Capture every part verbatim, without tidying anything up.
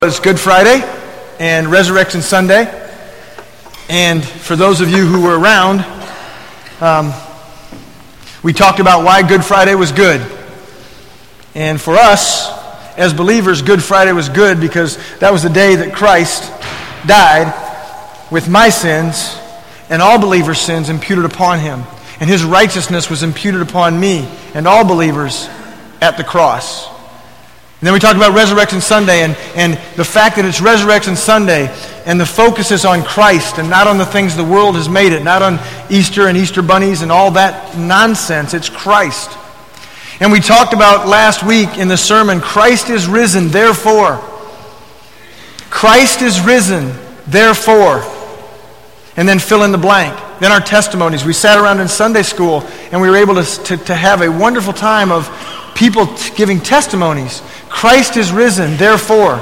It's Good Friday and Resurrection Sunday, and for those of you who were around, um, we talked about why Good Friday was good. And for us, as believers, Good Friday was good because that was the day that Christ died with my sins and all believers' sins imputed upon him. And his righteousness was imputed upon me and all believers at the cross. And then we talked about Resurrection Sunday and, and the fact that it's Resurrection Sunday and the focus is on Christ and not on the things the world has made it, not on Easter and Easter bunnies and all that nonsense. It's Christ. And we talked about last week in the sermon, Christ is risen, therefore. Christ is risen, therefore. And then fill in the blank. Then our testimonies. We sat around in Sunday school and we were able to, to, to have a wonderful time of people t- giving testimonies. Christ is risen, therefore.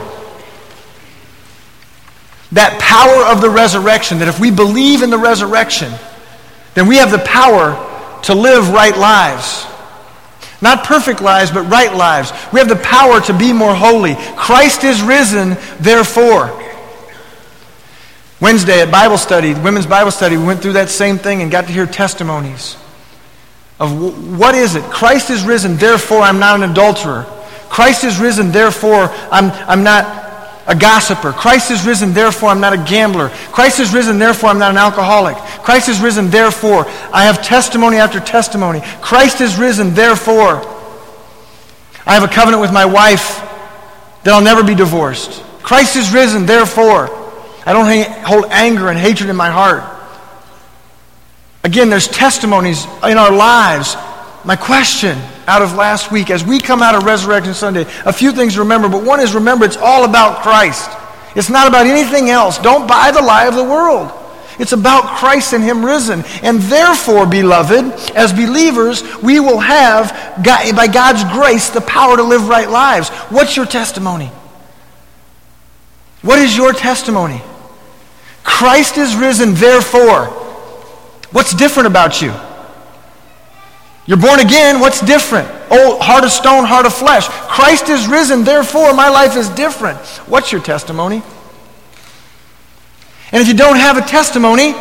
That power of the resurrection, that if we believe in the resurrection, then we have the power to live right lives. Not perfect lives, but right lives. We have the power to be more holy. Christ is risen, therefore. Wednesday at Bible study, women's Bible study, we went through that same thing and got to hear testimonies of what is it? Christ is risen, therefore I'm not an adulterer. Christ is risen, therefore I'm, I'm not a gossiper. Christ is risen, therefore I'm not a gambler. Christ is risen, therefore I'm not an alcoholic. Christ is risen, therefore I have testimony after testimony. Christ is risen, therefore I have a covenant with my wife that I'll never be divorced. Christ is risen, therefore I don't hang, hold anger and hatred in my heart. Again, there's testimonies in our lives. My question out of last week, as we come out of Resurrection Sunday, a few things to remember, but one is remember it's all about Christ. It's not about anything else. Don't buy the lie of the world. It's about Christ and him risen. And therefore, beloved, as believers, we will have, by God's grace, the power to live right lives. What's your testimony? What is your testimony? Christ is risen, therefore. What's different about you? You're born again, what's different? Oh, heart of stone, heart of flesh. Christ is risen, therefore my life is different. What's your testimony? And if you don't have a testimony,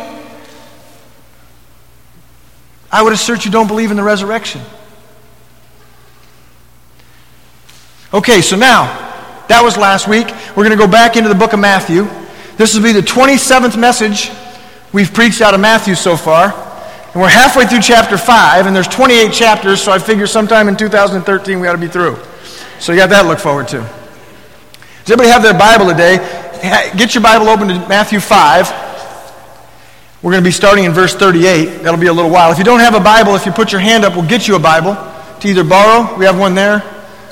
I would assert you don't believe in the resurrection. Okay, so now, that was last week. We're going to go back into the book of Matthew. This will be the twenty-seventh message we've preached out of Matthew so far. And we're halfway through chapter five, and there's twenty-eight chapters, so I figure sometime in two thousand thirteen we ought to be through. So you got that to look forward to. Does everybody have their Bible today? Get your Bible open to Matthew five. We're going to be starting in verse thirty-eight. That'll be a little while. If you don't have a Bible, if you put your hand up, we'll get you a Bible to either borrow. We have one there.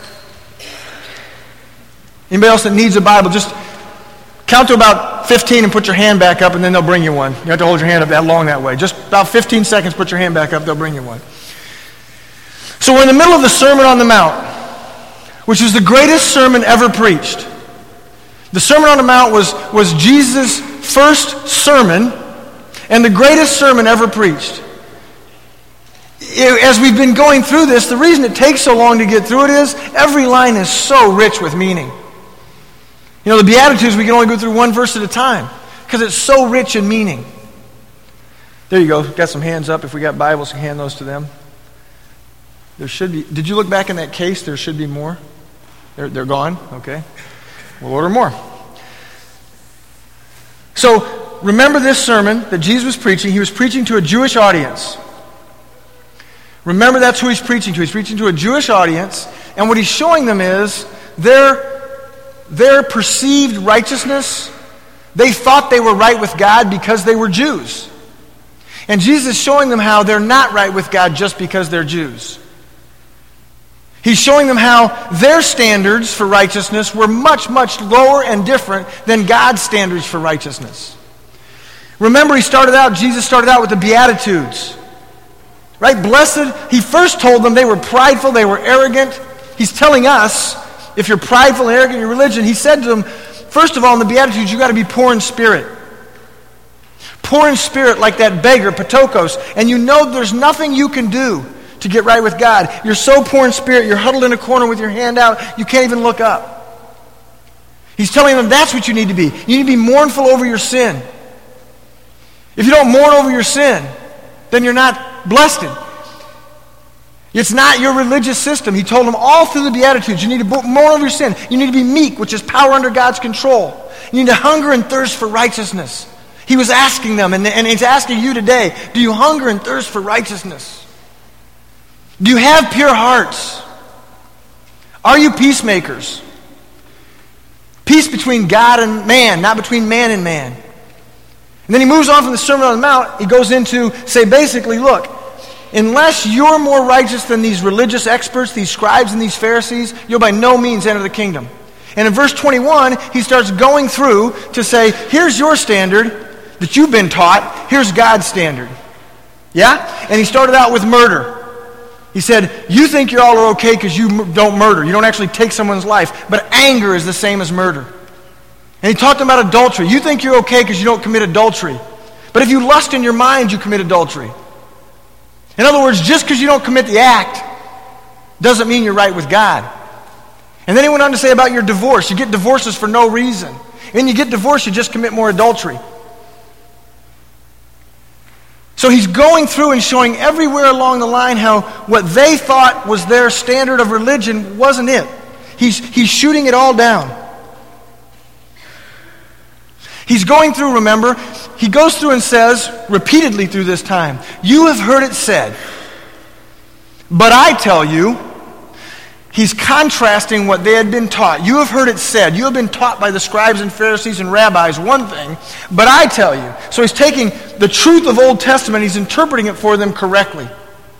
Anybody else that needs a Bible, just count to about fifteen and put your hand back up, and then they'll bring you one. You have to hold your hand up that long that way. Just about fifteen seconds, put your hand back up, they'll bring you one. So we're in the middle of the Sermon on the Mount, which is the greatest sermon ever preached. The Sermon on the Mount was, was Jesus' first sermon and the greatest sermon ever preached. As we've been going through this, the reason it takes so long to get through it is every line is so rich with meaning. You know, the Beatitudes, we can only go through one verse at a time because it's so rich in meaning. There you go. Got some hands up. If we got Bibles, hand those to them. There should be. Did you look back in that case? There should be more. They're, they're gone? Okay. We'll order more. So, remember this sermon that Jesus was preaching. He was preaching to a Jewish audience. Remember that's who he's preaching to. He's preaching to a Jewish audience. And what he's showing them is their Their perceived righteousness, they thought they were right with God because they were Jews. And Jesus is showing them how they're not right with God just because they're Jews. He's showing them how their standards for righteousness were much, much lower and different than God's standards for righteousness. Remember, he started out, Jesus started out with the Beatitudes. Right? Blessed, he first told them they were prideful, they were arrogant. He's telling us, if you're prideful and arrogant in your religion, he said to them, first of all, in the Beatitudes, you got to be poor in spirit. Poor in spirit like that beggar, Patokos. And you know there's nothing you can do to get right with God. You're so poor in spirit, you're huddled in a corner with your hand out, you can't even look up. He's telling them that's what you need to be. You need to be mournful over your sin. If you don't mourn over your sin, then you're not blessed. It's not your religious system. He told them all through the Beatitudes, you need to mourn over your sin. You need to be meek, which is power under God's control. You need to hunger and thirst for righteousness. He was asking them, and, and he's asking you today, do you hunger and thirst for righteousness? Do you have pure hearts? Are you peacemakers? Peace between God and man, not between man and man. And then he moves on from the Sermon on the Mount. He goes into, say basically, look, unless you're more righteous than these religious experts, these scribes and these Pharisees, you'll by no means enter the kingdom. And in verse twenty-one, he starts going through to say, here's your standard that you've been taught. Here's God's standard. Yeah? And he started out with murder. He said, you think you all are okay because you don't murder. You don't actually take someone's life. But anger is the same as murder. And he talked about adultery. You think you're okay because you don't commit adultery. But if you lust in your mind, you commit adultery. In other words, just because you don't commit the act doesn't mean you're right with God. And then he went on to say about your divorce. You get divorces for no reason. And you get divorced, you just commit more adultery. So he's going through and showing everywhere along the line how what they thought was their standard of religion wasn't it. He's, he's shooting it all down. He's going through, remember, he goes through and says, repeatedly through this time, you have heard it said, but I tell you, he's contrasting what they had been taught. You have heard it said. You have been taught by the scribes and Pharisees and rabbis one thing, but I tell you. So he's taking the truth of Old Testament, he's interpreting it for them correctly.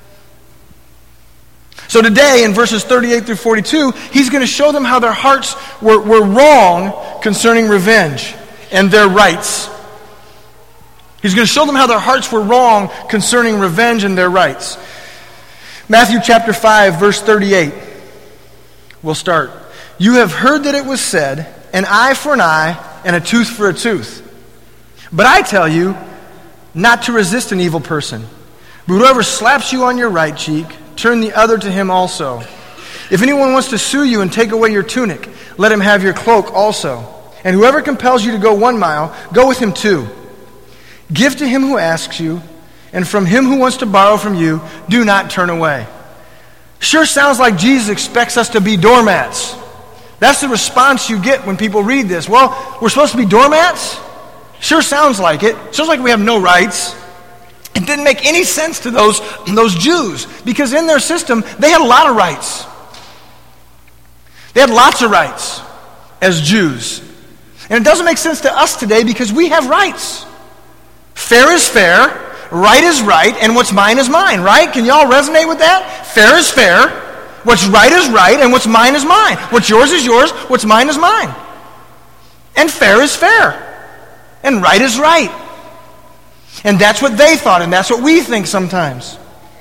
So today, in verses thirty-eight through forty-two, he's going to show them how their hearts were, were wrong concerning revenge and their rights. He's going to show them how their hearts were wrong concerning revenge and their rights. Matthew chapter five, verse thirty-eight. We'll start. You have heard that it was said, an eye for an eye and a tooth for a tooth. But I tell you, not to resist an evil person. But whoever slaps you on your right cheek, turn the other to him also. If anyone wants to sue you and take away your tunic, let him have your cloak also. And whoever compels you to go one mile, go with him two. Give to him who asks you, and from him who wants to borrow from you, do not turn away. Sure sounds like Jesus expects us to be doormats. That's the response you get when people read this. Well, we're supposed to be doormats? Sure sounds like it. Sounds like we have no rights. It didn't make any sense to those, those Jews, because in their system, they had a lot of rights. They had lots of rights as Jews. And it doesn't make sense to us today because we have rights. Fair is fair. Right is right, and what's mine is mine, right? Can y'all resonate with that? Fair is fair, what's right is right, and what's mine is mine. What's yours is yours, what's mine is mine. And fair is fair, and right is right. And that's what they thought, and that's what we think sometimes.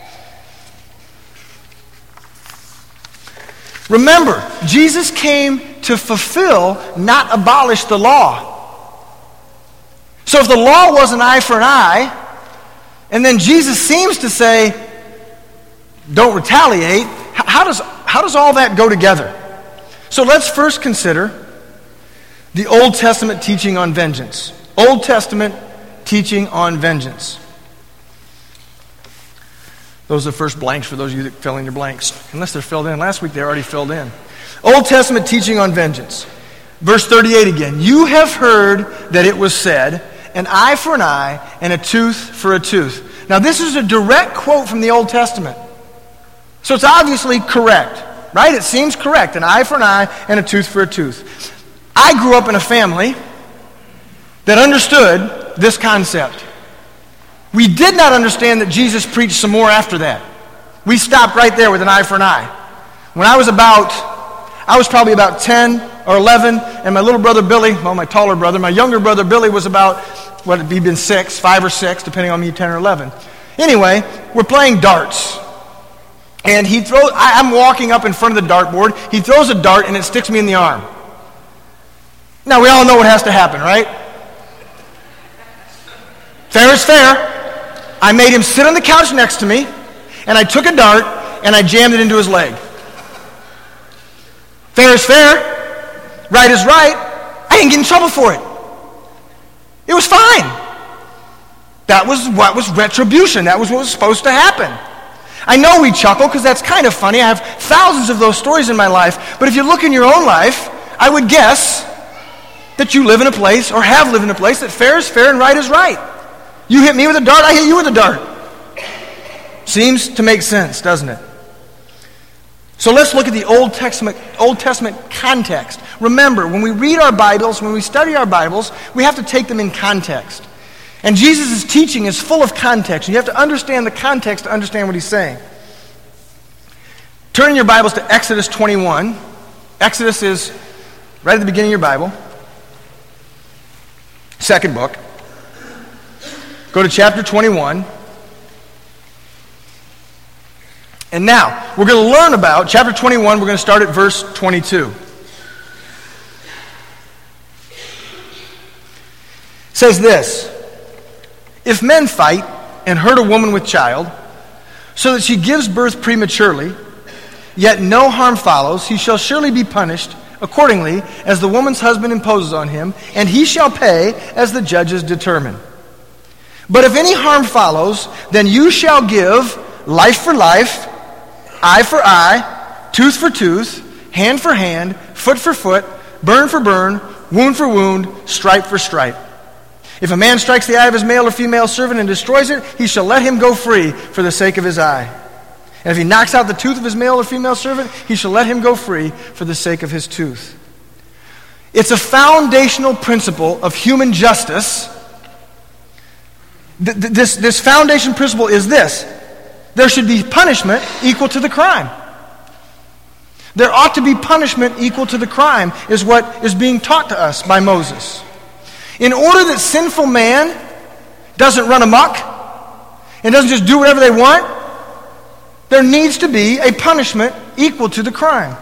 Remember, Jesus came to fulfill, not abolish the law. So if the law was an eye for an eye, and then Jesus seems to say, don't retaliate. How does, how does all that go together? So let's first consider the Old Testament teaching on vengeance. Old Testament teaching on vengeance. Those are the first blanks for those of you that fill in your blanks. Unless they're filled in. Last week they already filled in. Old Testament teaching on vengeance. Verse thirty-eight again. You have heard that it was said, an eye for an eye, and a tooth for a tooth. Now this is a direct quote from the Old Testament. So it's obviously correct, right? It seems correct. An eye for an eye, and a tooth for a tooth. I grew up in a family that understood this concept. We did not understand that Jesus preached some more after that. We stopped right there with an eye for an eye. When I was about, I was probably about ten or eleven, and my little brother Billy, well, my taller brother, my younger brother Billy was about, what, he'd been six, five or six, depending on me, ten or eleven. Anyway, we're playing darts. And he throws, I, I'm walking up in front of the dartboard. He throws a dart, and it sticks me in the arm. Now, we all know what has to happen, right? Fair is fair. I made him sit on the couch next to me, and I took a dart, and I jammed it into his leg. Fair is fair. Right is right. I didn't get in trouble for it. It was fine. That was what was retribution. That was what was supposed to happen. I know we chuckle because that's kind of funny. I have thousands of those stories in my life. But if you look in your own life, I would guess that you live in a place or have lived in a place that fair is fair and right is right. You hit me with a dart, I hit you with a dart. Seems to make sense, doesn't it? So let's look at the Old Testament, Old Testament context. Remember, when we read our Bibles, when we study our Bibles, we have to take them in context. And Jesus' teaching is full of context. You have to understand the context to understand what he's saying. Turn in your Bibles to Exodus twenty-one. Exodus is right at the beginning of your Bible. Second book. Go to chapter twenty-one. And now, we're going to learn about, chapter twenty-one, we're going to start at verse twenty-two. It says this: if men fight and hurt a woman with child, so that she gives birth prematurely, yet no harm follows, he shall surely be punished accordingly as the woman's husband imposes on him, and he shall pay as the judges determine. But if any harm follows, then you shall give life for life, eye for eye, tooth for tooth, hand for hand, foot for foot, burn for burn, wound for wound, stripe for stripe. If a man strikes the eye of his male or female servant and destroys it, he shall let him go free for the sake of his eye. And if he knocks out the tooth of his male or female servant, he shall let him go free for the sake of his tooth. It's a foundational principle of human justice. Th- th- this, this foundation principle is this: there should be punishment equal to the crime. There ought to be punishment equal to the crime, is what is being taught to us by Moses. In order that sinful man doesn't run amok and doesn't just do whatever they want, there needs to be a punishment equal to the crime.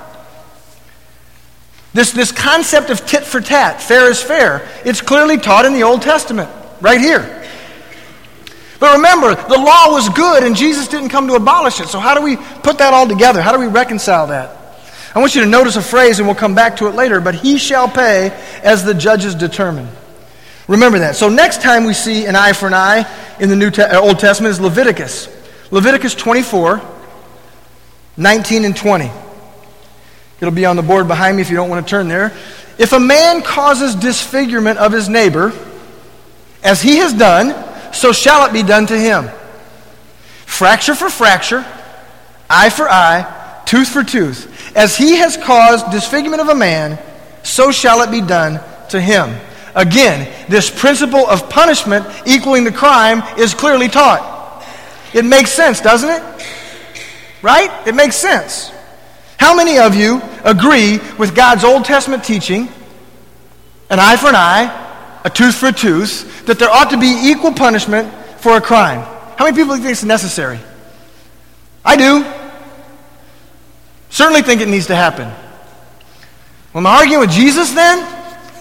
This, this concept of tit for tat, fair is fair, it's clearly taught in the Old Testament, right here. But remember, the law was good and Jesus didn't come to abolish it. So how do we put that all together? How do we reconcile that? I want you to notice a phrase, and we'll come back to it later, but he shall pay as the judges determine. Remember that. So next time we see an eye for an eye in the New Te- Old Testament is Leviticus. Leviticus twenty-four, nineteen and twenty. It'll be on the board behind me if you don't want to turn there. If a man causes disfigurement of his neighbor, as he has done, so shall it be done to him. Fracture for fracture, eye for eye, tooth for tooth. As he has caused disfigurement of a man, so shall it be done to him. Again, this principle of punishment equaling the crime is clearly taught. It makes sense, doesn't it? Right? It makes sense. How many of you agree with God's Old Testament teaching, an eye for an eye, a tooth for a tooth, that there ought to be equal punishment for a crime? How many people think it's necessary? I do. Certainly think it needs to happen. Well, am I arguing with Jesus then?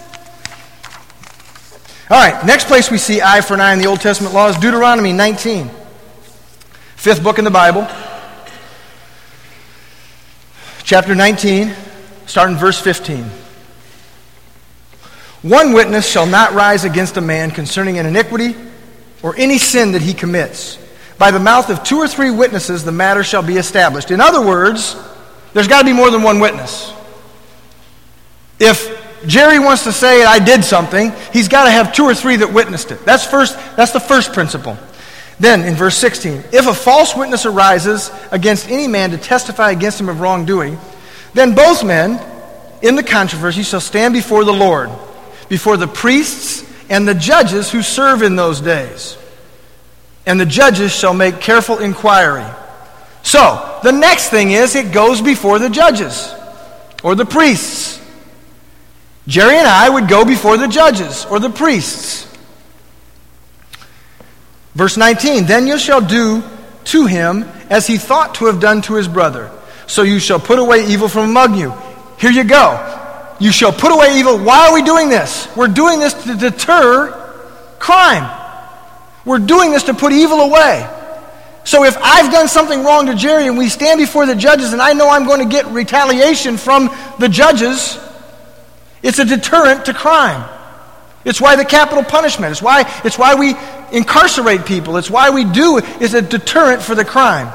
All right, next place we see eye for an eye in the Old Testament law is Deuteronomy nineteen. Fifth book in the Bible. Chapter nineteen, starting verse fifteen. One witness shall not rise against a man concerning an iniquity or any sin that he commits. By the mouth of two or three witnesses the matter shall be established. In other words, there's got to be more than one witness. If Jerry wants to say I did something, he's got to have two or three that witnessed it. That's first. That's the first principle. Then in verse sixteen, if a false witness arises against any man to testify against him of wrongdoing, then both men in the controversy shall stand before the Lord, before the priests and the judges who serve in those days. And the judges shall make careful inquiry. So, the next thing is it goes before the judges or the priests. Jerry and I would go before the judges or the priests. Verse nineteen, then you shall do to him as he thought to have done to his brother. So you shall put away evil from among you. Here you go. You shall put away evil. Why are we doing this? We're doing this to deter crime. We're doing this to put evil away. So if I've done something wrong to Jerry and we stand before the judges and I know I'm going to get retaliation from the judges, It's a deterrent to crime. It's why the capital punishment. It's why, it's why we incarcerate people. It's why we do it. It's a deterrent for the crime.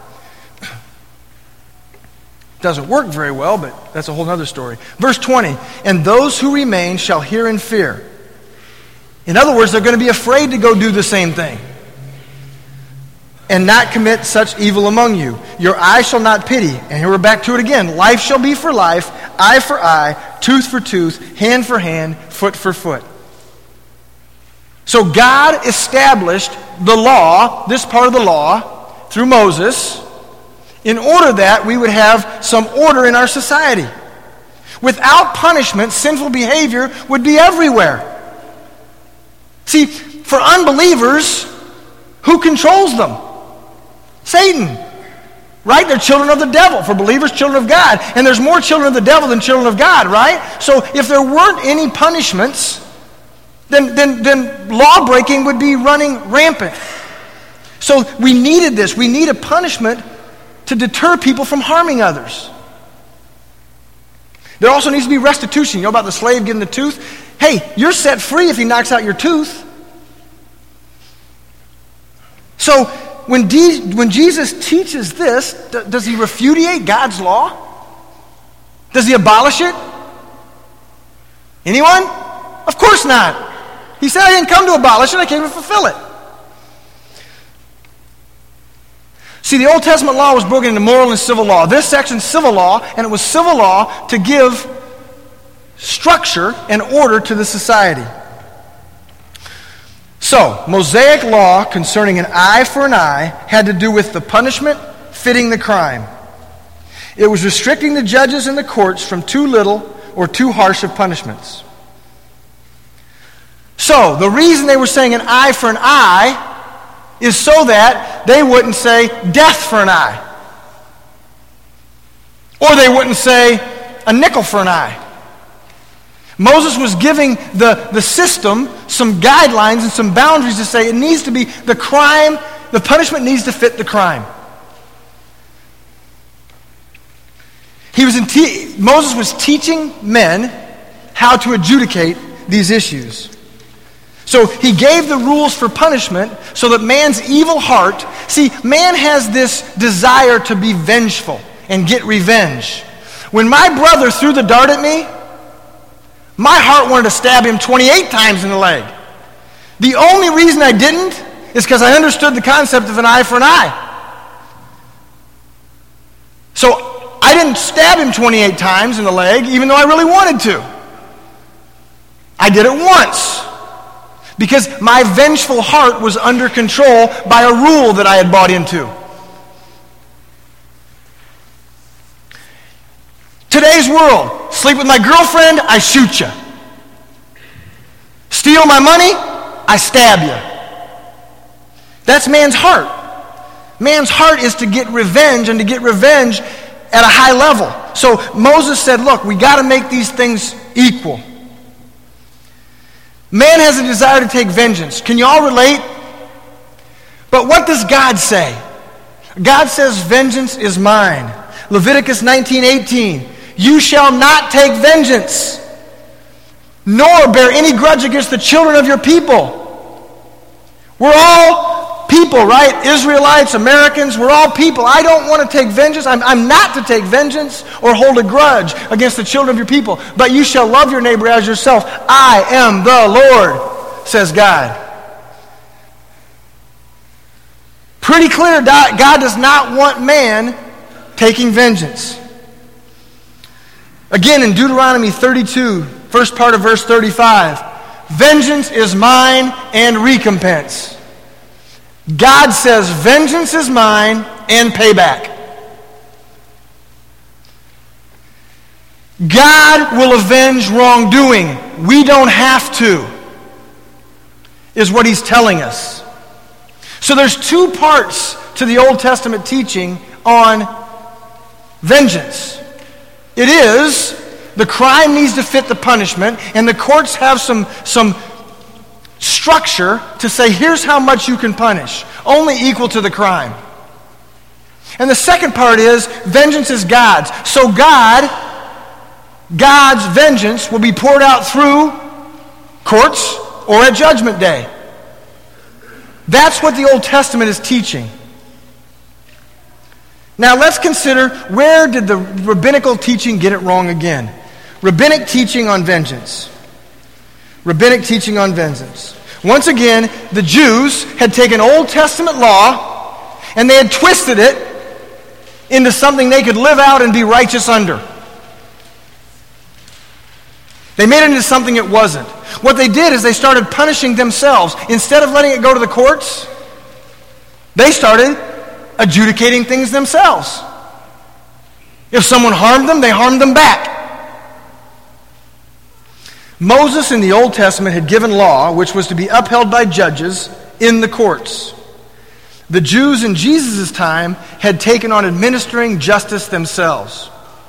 Doesn't work very well, but that's a whole other story. Verse twenty, and those who remain shall hear and fear. In other words, they're going to be afraid to go do the same thing. And not commit such evil among you. Your eye shall not pity. And here we're back to it again. Life shall be for life, eye for eye, tooth for tooth, hand for hand, foot for foot. So God established the law, this part of the law, through Moses, in order that we would have some order in our society. Without punishment, sinful behavior would be everywhere. See, for unbelievers, who controls them? Satan. Right? They're children of the devil. For believers, children of God. And there's more children of the devil than children of God, right? So if there weren't any punishments, then, then, then law breaking would be running rampant. So we needed this. We need a punishment to deter people from harming others. There also needs to be restitution. You know about the slave getting the tooth? Hey, you're set free if he knocks out your tooth. So when, De- when Jesus teaches this, d- does he repudiate God's law? Does he abolish it? Anyone? Of course not. He said, I didn't come to abolish it, I came to fulfill it. See, the Old Testament law was broken into moral and civil law. This section's civil law, and it was civil law to give structure and order to the society. So, Mosaic law concerning an eye for an eye had to do with the punishment fitting the crime. It was restricting the judges and the courts from too little or too harsh of punishments. So, the reason they were saying an eye for an eye is so that they wouldn't say death for an eye. Or they wouldn't say a nickel for an eye. Moses was giving the, the system some guidelines and some boundaries to say it needs to be the crime, the punishment needs to fit the crime. He was in te- Moses was teaching men how to adjudicate these issues. So he gave the rules for punishment so that man's evil heart, see, man has this desire to be vengeful and get revenge. When my brother threw the dart at me, my heart wanted to stab him twenty-eight times in the leg. The only reason I didn't is because I understood the concept of an eye for an eye. So I didn't stab him twenty-eight times in the leg, even though I really wanted to. I did it once. Because my vengeful heart was under control by a rule that I had bought into. Today's world, sleep with my girlfriend, I shoot you. Steal my money, I stab you. That's man's heart. Man's heart is to get revenge, and to get revenge at a high level. So Moses said, look, we got to make these things equal. Man has a desire to take vengeance. Can you all relate? But what does God say? God says, vengeance is mine. Leviticus nineteen eighteen. You shall not take vengeance, nor bear any grudge against the children of your people. We're all people, right? Israelites, Americans, we're all people. I don't want to take vengeance. I'm, I'm not to take vengeance or hold a grudge against the children of your people. But you shall love your neighbor as yourself. I am the Lord, says God. Pretty clear, God does not want man taking vengeance. Again, in Deuteronomy thirty-two, first part of verse thirty-five, vengeance is mine and recompense. God says, vengeance is mine and payback. God will avenge wrongdoing. We don't have to, is what he's telling us. So there's two parts to the Old Testament teaching on vengeance. It is, the crime needs to fit the punishment, and the courts have some, some structure to say, here's how much you can punish, only equal to the crime. And the second part is, vengeance is God's. So God God's vengeance will be poured out through courts or at Judgment Day. That's what the Old Testament is teaching. Now let's consider, where did the rabbinical teaching get it wrong again? Rabbinic teaching on vengeance. Rabbinic teaching on vengeance. Once again, the Jews had taken Old Testament law and they had twisted it into something they could live out and be righteous under. They made it into something it wasn't. What they did is they started punishing themselves. Instead of letting it go to the courts, they started adjudicating things themselves. If someone harmed them, they harmed them back. Moses in the Old Testament had given law which was to be upheld by judges in the courts. The Jews in Jesus' time had taken on administering justice themselves.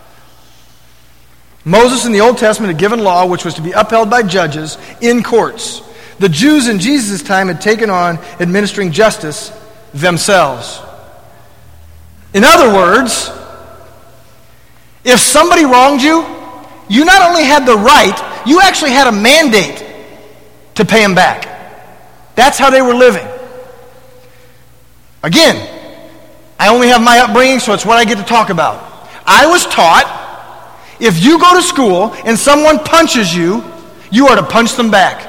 Moses in the Old Testament had given law which was to be upheld by judges in courts. The Jews in Jesus' time had taken on administering justice themselves. In other words, if somebody wronged you, you not only had the right, you actually had a mandate to pay them back. That's how they were living. Again, I only have my upbringing, so it's what I get to talk about. I was taught, if you go to school and someone punches you, you are to punch them back.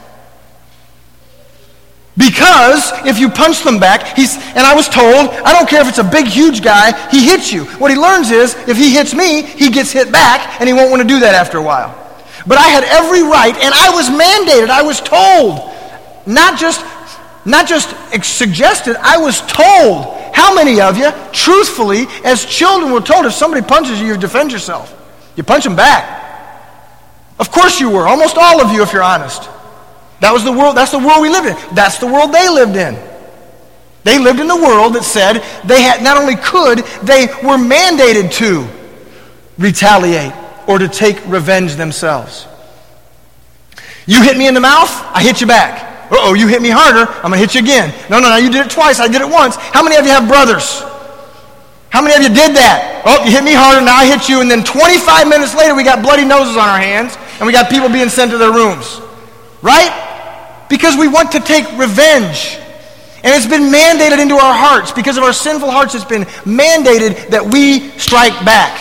Because if you punch them back, he's, and I was told, I don't care if it's a big, huge guy, he hits you. What he learns is, if he hits me, he gets hit back, and he won't want to do that after a while. But I had every right, and I was mandated, I was told, not just, not just suggested, I was told. How many of you, truthfully, as children were told, if somebody punches you, you defend yourself. You punch them back. Of course you were, almost all of you if you're honest. That was the world, that's the world we lived in. That's the world they lived in. They lived in the world that said they had not only could, they were mandated to retaliate or to take revenge themselves. You hit me in the mouth, I hit you back. Uh-oh, you hit me harder, I'm going to hit you again. No, no, no, you did it twice, I did it once. How many of you have brothers? How many of you did that? Oh, you hit me harder, now I hit you, and then twenty-five minutes later we got bloody noses on our hands, and we got people being sent to their rooms. Right? Because we want to take revenge. And it's been mandated into our hearts. Because of our sinful hearts, it's been mandated that we strike back.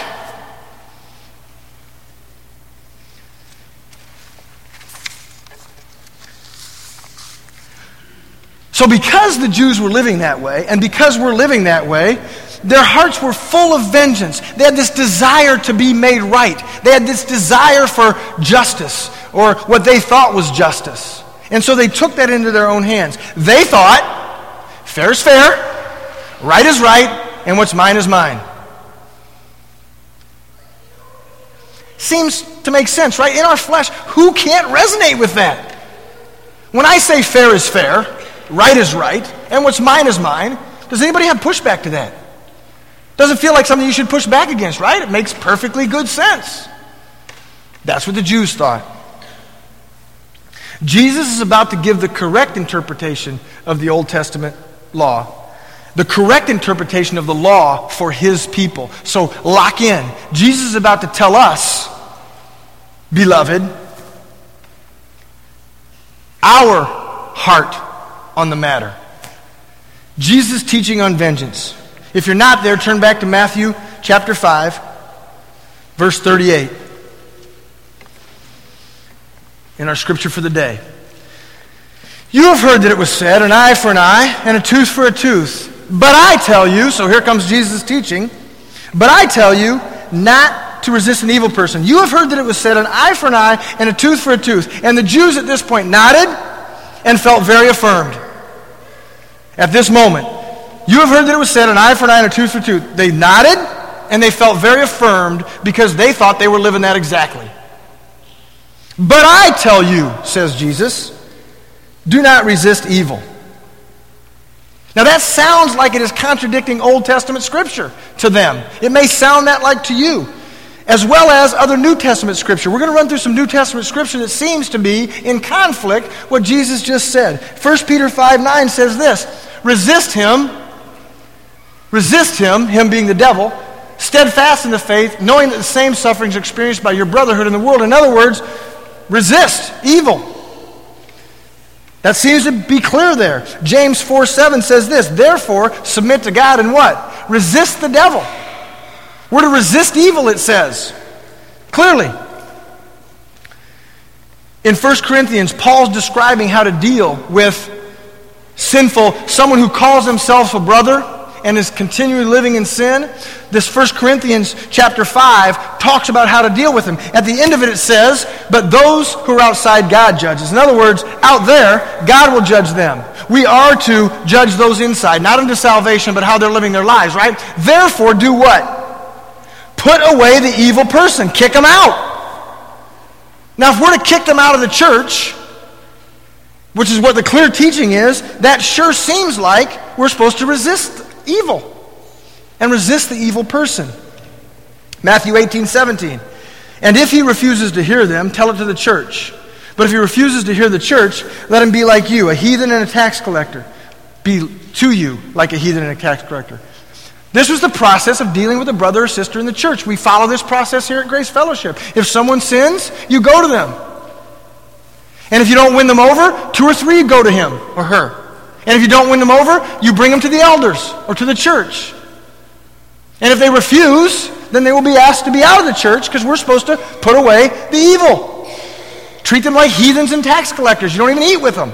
So because the Jews were living that way, and because we're living that way, their hearts were full of vengeance. They had this desire to be made right. They had this desire for justice, or what they thought was justice. And so they took that into their own hands. They thought, fair is fair, right is right, and what's mine is mine. Seems to make sense, right? In our flesh, who can't resonate with that? When I say fair is fair, right is right, and what's mine is mine, does anybody have pushback to that? Doesn't feel like something you should push back against, right? It makes perfectly good sense. That's what the Jews thought. Jesus is about to give the correct interpretation of the Old Testament law. The correct interpretation of the law for his people. So lock in. Jesus is about to tell us, beloved, our heart on the matter. Jesus' teaching on vengeance. If you're not there, turn back to Matthew chapter five, verse thirty-eight. In our scripture for the day. You have heard that it was said, an eye for an eye and a tooth for a tooth. But I tell you, so here comes Jesus' teaching, but I tell you not to resist an evil person. You have heard that it was said, an eye for an eye and a tooth for a tooth. And the Jews at this point nodded and felt very affirmed. At this moment, you have heard that it was said, an eye for an eye and a tooth for a tooth. They nodded and they felt very affirmed because they thought they were living that exactly. But I tell you, says Jesus, do not resist evil. Now that sounds like it is contradicting Old Testament scripture to them. It may sound that like to you, as well as other New Testament scripture. We're going to run through some New Testament scripture that seems to be in conflict with what Jesus just said. First Peter five nine says this, resist him, resist him, him being the devil, steadfast in the faith, knowing that the same sufferings are experienced by your brotherhood in the world. In other words, resist evil. That seems to be clear there. James four seven says this, therefore, submit to God and what? Resist the devil. We're to resist evil, it says. Clearly. In First Corinthians, Paul's describing how to deal with sinful, someone who calls himself a brother and is continually living in sin. This First Corinthians chapter five talks about how to deal with him. At the end of it, it says, but those who are outside, God judges. In other words, out there, God will judge them. We are to judge those inside, not unto salvation, but how they're living their lives, right? Therefore, do what? Put away the evil person. Kick them out. Now, if we're to kick them out of the church, which is what the clear teaching is, that sure seems like we're supposed to resist evil and resist the evil person. Matthew eighteen seventeen. And if he refuses to hear them, tell it to the church. But if he refuses to hear the church, let him be like you, a heathen and a tax collector. Be to you like a heathen and a tax collector. This was the process of dealing with a brother or sister in the church. We follow this process here at Grace Fellowship. If someone sins, you go to them. And if you don't win them over, two or three go to him or her. And if you don't win them over, you bring them to the elders or to the church. And if they refuse, then they will be asked to be out of the church because we're supposed to put away the evil. Treat them like heathens and tax collectors. You don't even eat with them.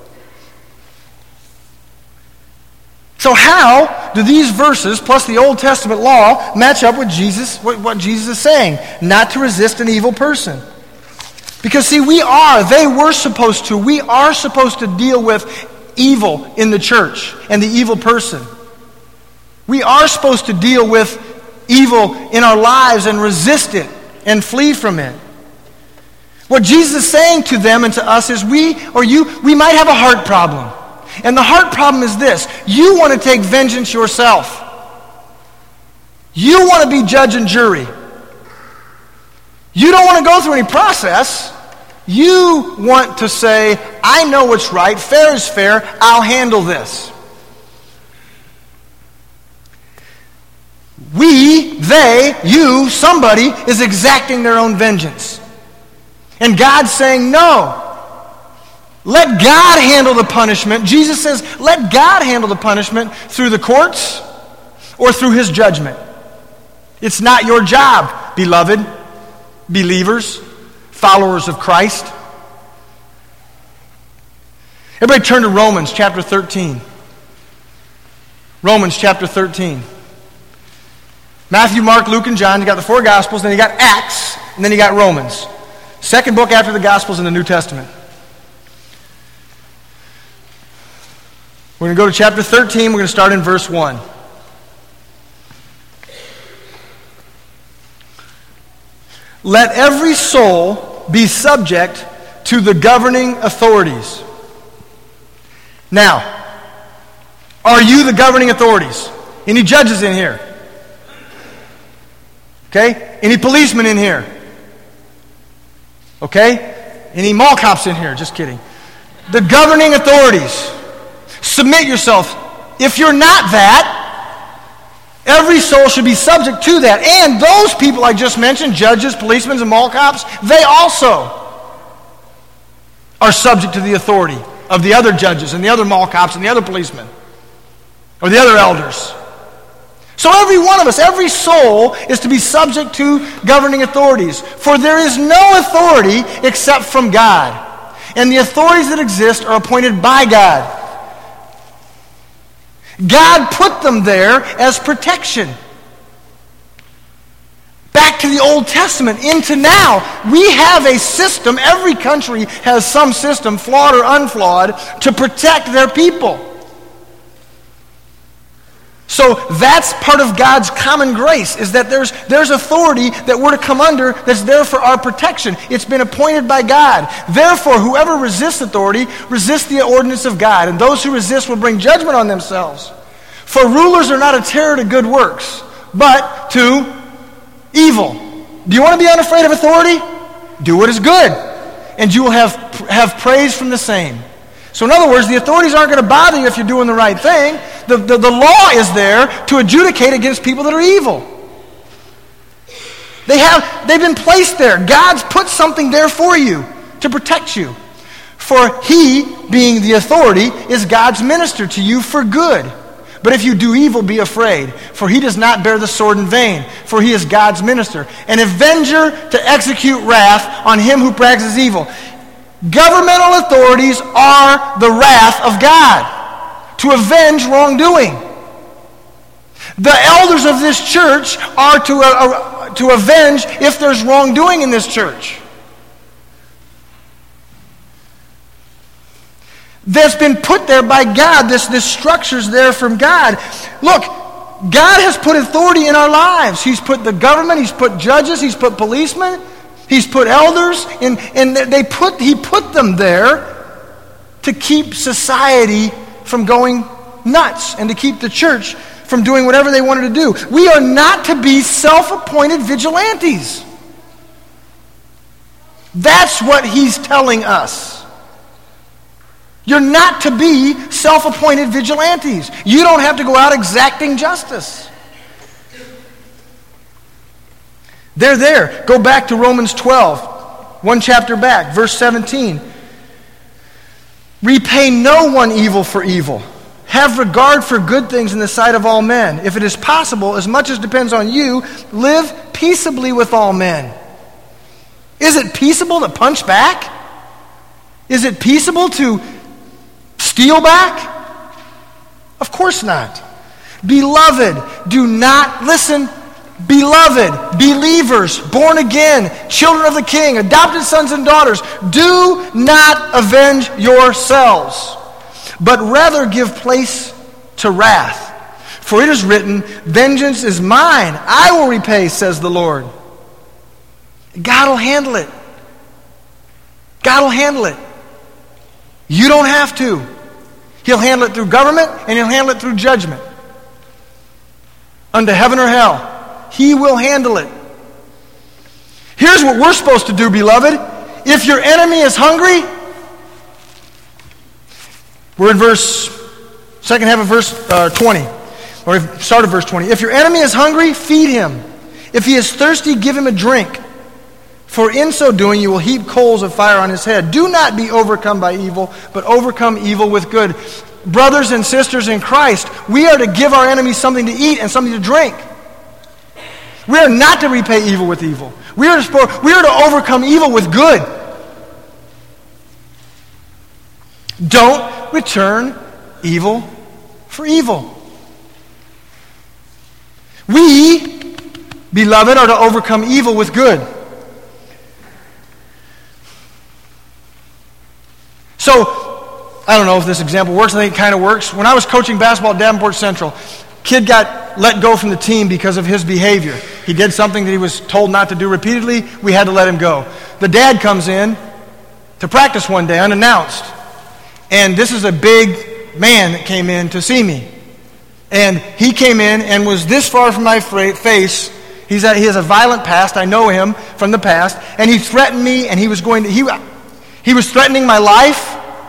So how do these verses, plus the Old Testament law, match up with Jesus, what, what Jesus is saying? Not to resist an evil person. Because see, we are, they were supposed to, we are supposed to deal with evil in the church and the evil person. We are supposed to deal with evil in our lives and resist it and flee from it. What Jesus is saying to them and to us is we, or you, we might have a heart problem. And the heart problem is this. You want to take vengeance yourself. You want to be judge and jury. You don't want to go through any process. You want to say, I know what's right, fair is fair, I'll handle this. We, they, you, somebody is exacting their own vengeance. And God's saying, no. Let God handle the punishment. Jesus says, let God handle the punishment through the courts or through his judgment. It's not your job, beloved, believers, followers of Christ. Everybody turn to Romans chapter thirteen. Romans chapter thirteen. Matthew, Mark, Luke, and John. You got the four Gospels, then you got Acts, and then you got Romans. Second book after the Gospels in the New Testament. We're going to go to chapter thirteen. We're going to start in verse one. Let every soul be subject to the governing authorities. Now, are you the governing authorities? Any judges in here? Okay? Any policemen in here? Okay? Any mall cops in here? Just kidding. The governing authorities. Submit yourself. If you're not that, every soul should be subject to that. And those people I just mentioned, judges, policemen, and mall cops, they also are subject to the authority of the other judges and the other mall cops and the other policemen or the other elders. So every one of us, every soul is to be subject to governing authorities. For there is no authority except from God. And the authorities that exist are appointed by God. God put them there as protection. Back to the Old Testament, into now. We have a system, every country has some system, flawed or unflawed, to protect their people. So that's part of God's common grace, is that there's, there's authority that we're to come under that's there for our protection. It's been appointed by God. Therefore, whoever resists authority resists the ordinance of God, and those who resist will bring judgment on themselves. For rulers are not a terror to good works, but to evil. Do you want to be unafraid of authority? Do what is good, and you will have, have praise from the same. So in other words, the authorities aren't going to bother you if you're doing the right thing. The, the, the law is there to adjudicate against people that are evil. They have, they've been placed there. God's put something there for you to protect you. For he, being the authority, is God's minister to you for good. But if you do evil, be afraid, for he does not bear the sword in vain, for he is God's minister, an avenger to execute wrath on him who practices evil. Governmental authorities are the wrath of God to avenge wrongdoing. The elders of this church are to, uh, uh, to avenge if there's wrongdoing in this church. That's been put there by God. This, this structure's there from God. Look, God has put authority in our lives. He's put the government, He's put judges, He's put policemen, He's put elders, and, and they put, He put them there to keep society from going nuts and to keep the church from doing whatever they wanted to do. We are not to be self-appointed vigilantes. That's what He's telling us. You're not to be self-appointed vigilantes. You don't have to go out exacting justice. They're there. Go back to Romans twelve, one chapter back, verse seventeen. Repay no one evil for evil. Have regard for good things in the sight of all men. If it is possible, as much as depends on you, live peaceably with all men. Is it peaceable to punch back? Is it peaceable to steal back? Of course not. Beloved, do not, listen, beloved, believers, born again, children of the King, adopted sons and daughters, do not avenge yourselves, but rather give place to wrath. For it is written, vengeance is mine, I will repay, says the Lord. God will handle it. God will handle it. You don't have to. He'll handle it through government, and He'll handle it through judgment. Unto heaven or hell. He will handle it. Here's what we're supposed to do, beloved. If your enemy is hungry, we're in verse, second half of verse uh, twenty. Or start of verse twenty. If your enemy is hungry, feed him. If he is thirsty, give him a drink. For in so doing, you will heap coals of fire on his head. Do not be overcome by evil, but overcome evil with good. Brothers and sisters in Christ, we are to give our enemies something to eat and something to drink. We are not to repay evil with evil. We are to, we are to overcome evil with good. Don't return evil for evil. We, beloved, are to overcome evil with good. So, I don't know if this example works. I think it kind of works. When I was coaching basketball at Davenport Central, kid got let go from the team because of his behavior. He did something that he was told not to do repeatedly. We had to let him go. The dad comes in to practice one day unannounced. And this is a big man that came in to see me. And he came in and was this far from my face. He's a, he has a violent past. I know him from the past. And he threatened me, and he was going to... He, He was threatening my life.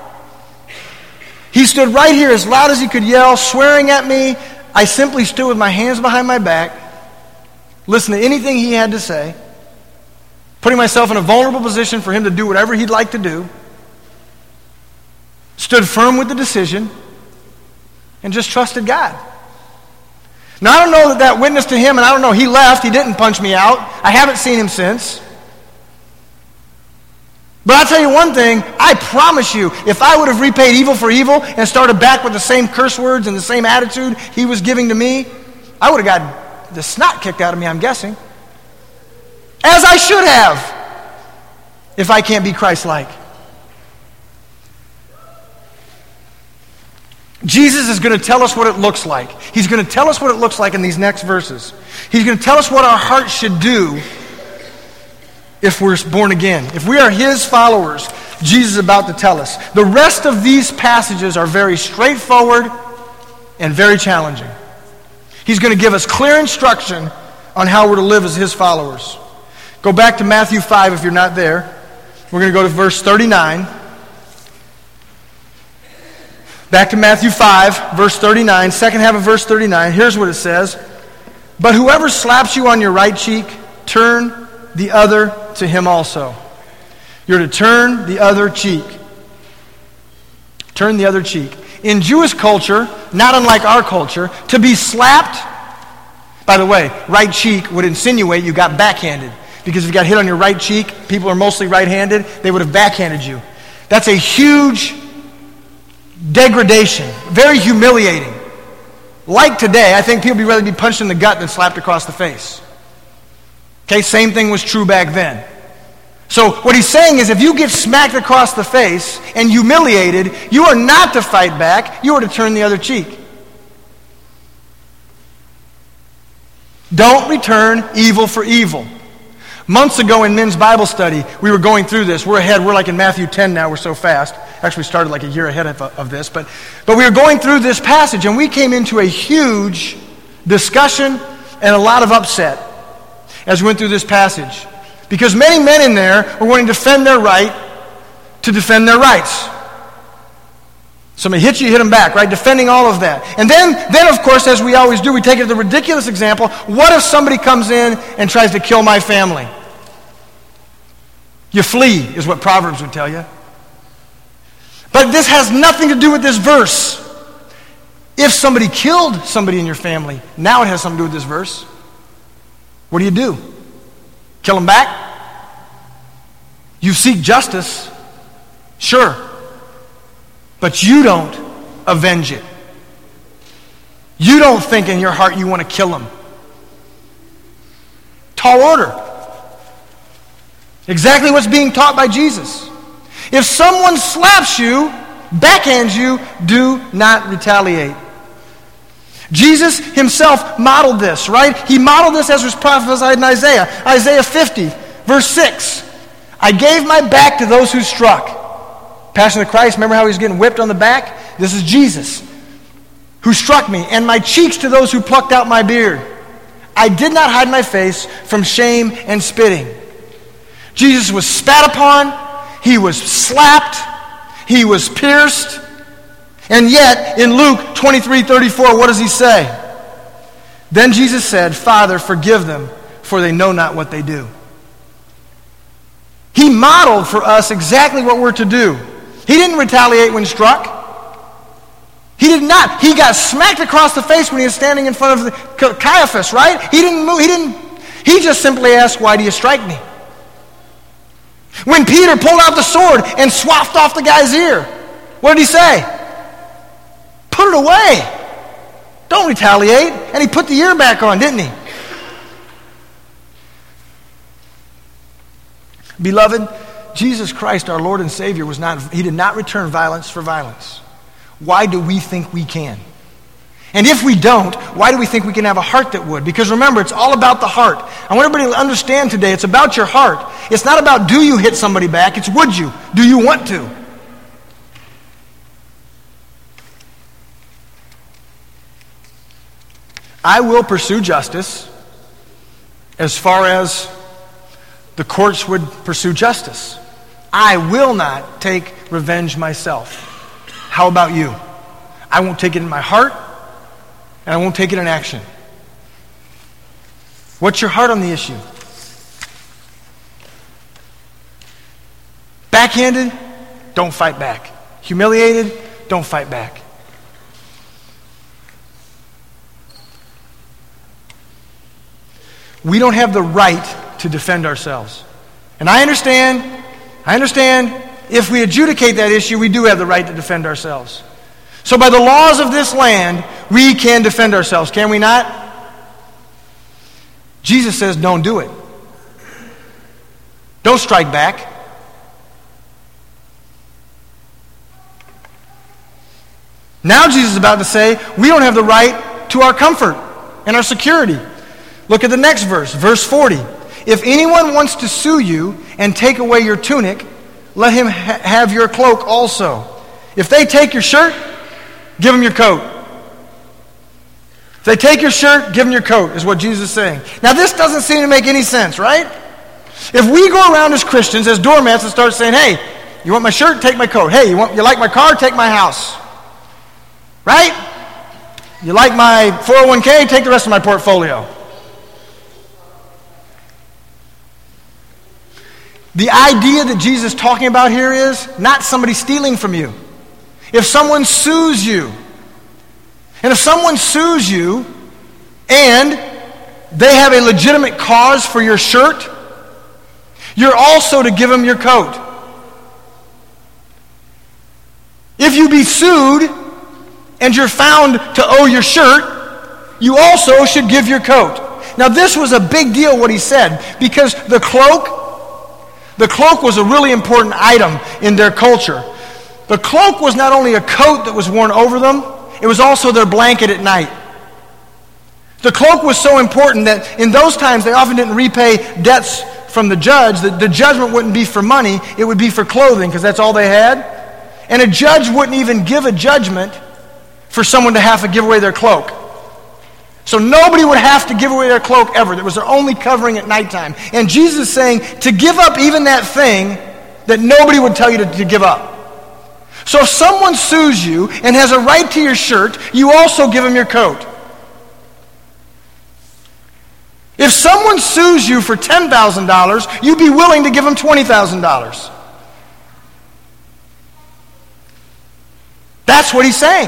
He stood right here as loud as he could yell, swearing at me. I simply stood with my hands behind my back, listened to anything he had to say, putting myself in a vulnerable position for him to do whatever he'd like to do, stood firm with the decision, and just trusted God. Now, I don't know that that witnessed to him, and I don't know, he left. He didn't punch me out. I haven't seen him since. But I'll tell you one thing, I promise you, if I would have repaid evil for evil and started back with the same curse words and the same attitude he was giving to me, I would have got the snot kicked out of me, I'm guessing. As I should have, if I can't be Christ-like. Jesus is going to tell us what it looks like. He's going to tell us what it looks like in these next verses. He's going to tell us what our hearts should do if we're born again. If we are His followers, Jesus is about to tell us. The rest of these passages are very straightforward and very challenging. He's going to give us clear instruction on how we're to live as His followers. Go back to Matthew five if you're not there. We're going to go to verse thirty-nine. Back to Matthew five, verse thirty-nine, second half of verse thirty-nine. Here's what it says. But whoever slaps you on your right cheek, turn the other to him also. You're to turn the other cheek. Turn the other cheek. In Jewish culture, not unlike our culture, to be slapped, by the way, right cheek would insinuate you got backhanded. Because if you got hit on your right cheek, people are mostly right-handed, they would have backhanded you. That's a huge degradation, very humiliating. Like today, I think people would rather be punched in the gut than slapped across the face. Okay, same thing was true back then. So what he's saying is if you get smacked across the face and humiliated, you are not to fight back, you are to turn the other cheek. Don't return evil for evil. Months ago in men's Bible study, we were going through this. We're ahead. We're like in Matthew ten now. We're so fast. Actually, we started like a year ahead of, of this. But, but we were going through this passage, and we came into a huge discussion and a lot of upset as we went through this passage. Because many men in there were wanting to defend their right to defend their rights. Somebody hits you, you hit them back, right? Defending all of that. And then, then, of course, as we always do, we take it to the ridiculous example. What if somebody comes in and tries to kill my family? You flee, is what Proverbs would tell you. But this has nothing to do with this verse. If somebody killed somebody in your family, now it has something to do with this verse. What do you do? Kill them back? You seek justice, sure. But you don't avenge it. You don't think in your heart you want to kill them. Tall order. Exactly what's being taught by Jesus. If someone slaps you, backhands you, do not retaliate. Jesus himself modeled this, right? He modeled this as was prophesied in Isaiah. Isaiah fifty, verse six. I gave my back to those who struck. Passion of Christ, remember how he was getting whipped on the back? This is Jesus, who struck me, and my cheeks to those who plucked out my beard. I did not hide my face from shame and spitting. Jesus was spat upon, he was slapped, he was pierced, and yet in Luke twenty-three thirty-four, what does he say? Then Jesus said, Father, forgive them, for they know not what they do. He modeled for us exactly what we're to do. He didn't retaliate when struck. He did not. He got smacked across the face when he was standing in front of the Caiaphas, right? He didn't move. He didn't. He just simply asked, why do you strike me? When Peter pulled out the sword and swapped off the guy's ear, what did he say? Put it away. Don't retaliate. And he put the ear back on, didn't he? Beloved, Jesus Christ, our Lord and Savior, was not, he did not return violence for violence. Why do we think we can? And if we don't, why do we think we can have a heart that would? Because remember, it's all about the heart. I want everybody to understand today, it's about your heart. It's not about do you hit somebody back, it's would you? Do you want to? I will pursue justice as far as the courts would pursue justice. I will not take revenge myself. How about you? I won't take it in my heart, and I won't take it in action. What's your heart on the issue? Backhanded? Don't fight back. Humiliated? Don't fight back. We don't have the right to defend ourselves. And I understand, I understand, if we adjudicate that issue, we do have the right to defend ourselves. So by the laws of this land, we can defend ourselves, can we not? Jesus says, don't do it. Don't strike back. Now Jesus is about to say, we don't have the right to our comfort and our security. Look at the next verse, verse forty. If anyone wants to sue you and take away your tunic, let him ha- have your cloak also. If they take your shirt, give them your coat. If they take your shirt, give them your coat, is what Jesus is saying. Now this doesn't seem to make any sense, right? If we go around as Christians, as doormats, and start saying, hey, you want my shirt? Take my coat. Hey, you want you like my car? Take my house. Right? You like my four oh one k? Take the rest of my portfolio. The idea that Jesus is talking about here is not somebody stealing from you. If someone sues you, and if someone sues you and they have a legitimate cause for your shirt, you're also to give them your coat. If you be sued and you're found to owe your shirt, you also should give your coat. Now this was a big deal what he said, because the cloak, the cloak was a really important item in their culture. The cloak was not only a coat that was worn over them, it was also their blanket at night. The cloak was so important that in those times they often didn't repay debts from the judge. The, the judgment wouldn't be for money, it would be for clothing, because that's all they had. And a judge wouldn't even give a judgment for someone to have to give away their cloak. So nobody would have to give away their cloak ever. That was their only covering at nighttime. And Jesus is saying to give up even that thing that nobody would tell you to, to give up. So if someone sues you and has a right to your shirt, you also give them your coat. If someone sues you for ten thousand dollars, you'd be willing to give them twenty thousand dollars. That's what he's saying.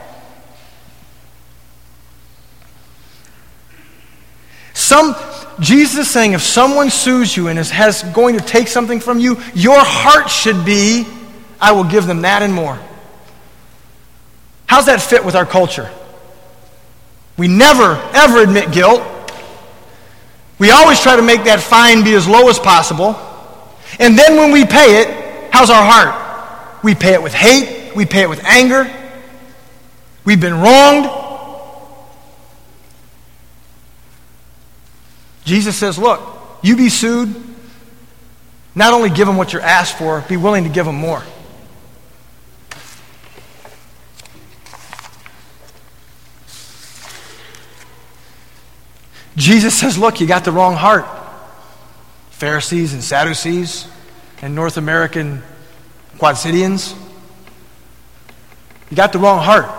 Some, Jesus is saying if someone sues you and is has going to take something from you, your heart should be, I will give them that and more. How's that fit with our culture? We never, ever admit guilt. We always try to make that fine be as low as possible. And then when we pay it, how's our heart? We pay it with hate. We pay it with anger. We've been wronged. Jesus says, look, you be sued, not only give them what you're asked for, be willing to give them more. Jesus says, look, you got the wrong heart. Pharisees and Sadducees and North American Quadcidians. You got the wrong heart.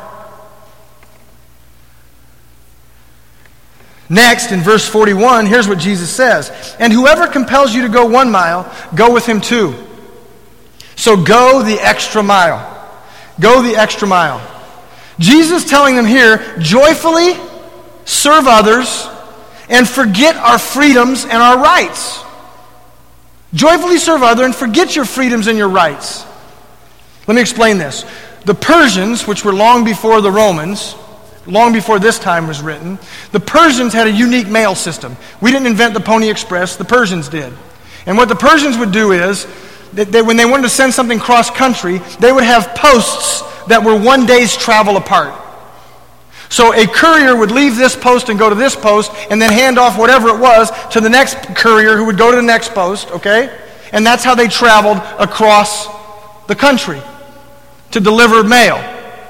Next, in verse forty-one, here's what Jesus says. And whoever compels you to go one mile, go with him two. So go the extra mile. Go the extra mile. Jesus telling them here, joyfully serve others and forget our freedoms and our rights. Joyfully serve others and forget your freedoms and your rights. Let me explain this. The Persians, which were long before the Romans, long before this time was written, the Persians had a unique mail system. We didn't invent the Pony Express, the Persians did. And what the Persians would do is, that they, when they wanted to send something cross-country, they would have posts that were one day's travel apart. So a courier would leave this post and go to this post, and then hand off whatever it was to the next courier who would go to the next post, okay? And that's how they traveled across the country to deliver mail.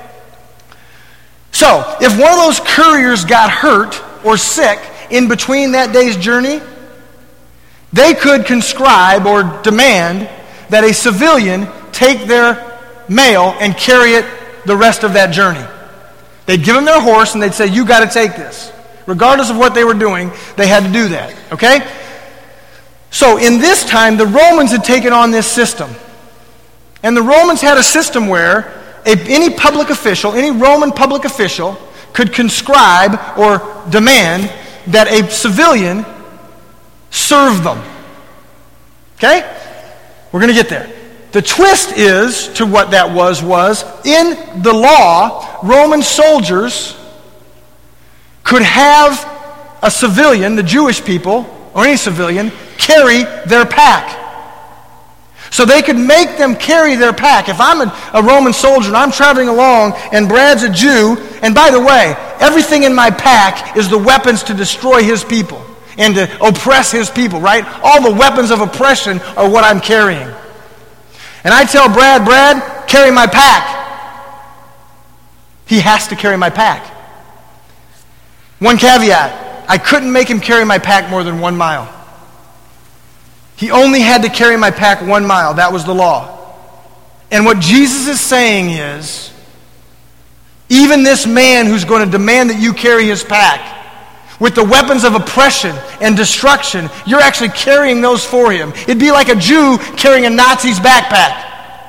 So, if one of those couriers got hurt or sick in between that day's journey, they could conscribe or demand that a civilian take their mail and carry it the rest of that journey. They'd give them their horse and they'd say, you got to take this. Regardless of what they were doing, they had to do that, okay? So, in this time, the Romans had taken on this system. And the Romans had a system where A, any public official, any Roman public official could conscribe or demand that a civilian serve them. Okay? We're going to get there. The twist is to what that was, was in the law, Roman soldiers could have a civilian, the Jewish people, or any civilian, carry their pack. So they could make them carry their pack. If I'm a, a Roman soldier and I'm traveling along and Brad's a Jew, and by the way, everything in my pack is the weapons to destroy his people and to oppress his people, right? All the weapons of oppression are what I'm carrying. And I tell Brad, Brad, carry my pack. He has to carry my pack. One caveat, I couldn't make him carry my pack more than one mile. He only had to carry my pack one mile. That was the law. And what Jesus is saying is, even this man who's going to demand that you carry his pack, with the weapons of oppression and destruction, you're actually carrying those for him. It'd be like a Jew carrying a Nazi's backpack.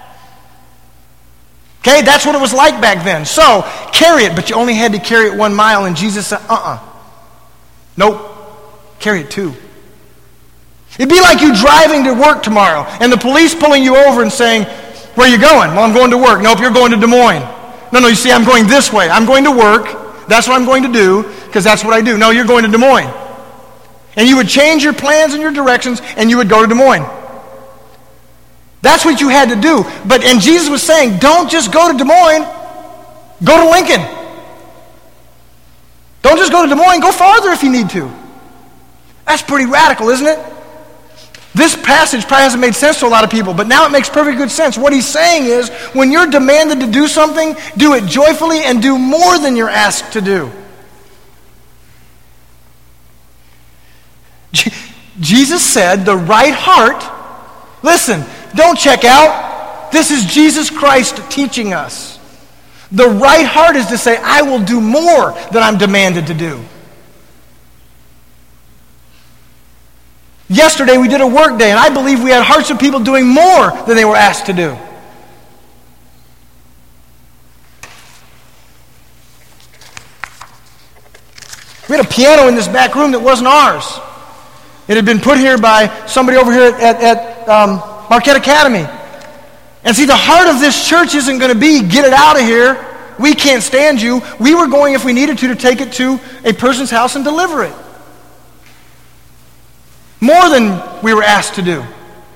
Okay, that's what it was like back then. So, carry it, but you only had to carry it one mile, and Jesus said, uh-uh. Nope, carry it two. It'd be like you driving to work tomorrow, and the police pulling you over and saying, where are you going? Well, I'm going to work. Nope, you're going to Des Moines. No, no, you see, I'm going this way. I'm going to work. That's what I'm going to do, because that's what I do. No, you're going to Des Moines. And you would change your plans and your directions, and you would go to Des Moines. That's what you had to do. But and Jesus was saying, don't just go to Des Moines. Go to Lincoln. Don't just go to Des Moines. Go farther if you need to. That's pretty radical, isn't it? This passage probably hasn't made sense to a lot of people, but now it makes perfect good sense. What he's saying is, when you're demanded to do something, do it joyfully and do more than you're asked to do. Je- Jesus said, the right heart, listen, don't check out. This is Jesus Christ teaching us. The right heart is to say, I will do more than I'm demanded to do. Yesterday we did a work day, and I believe we had hearts of people doing more than they were asked to do. We had a piano in this back room that wasn't ours. It had been put here by somebody over here at, at, at um, Marquette Academy. And see, the heart of this church isn't going to be, get it out of here. We can't stand you. We were going, if we needed to, to take it to a person's house and deliver it. More than we were asked to do.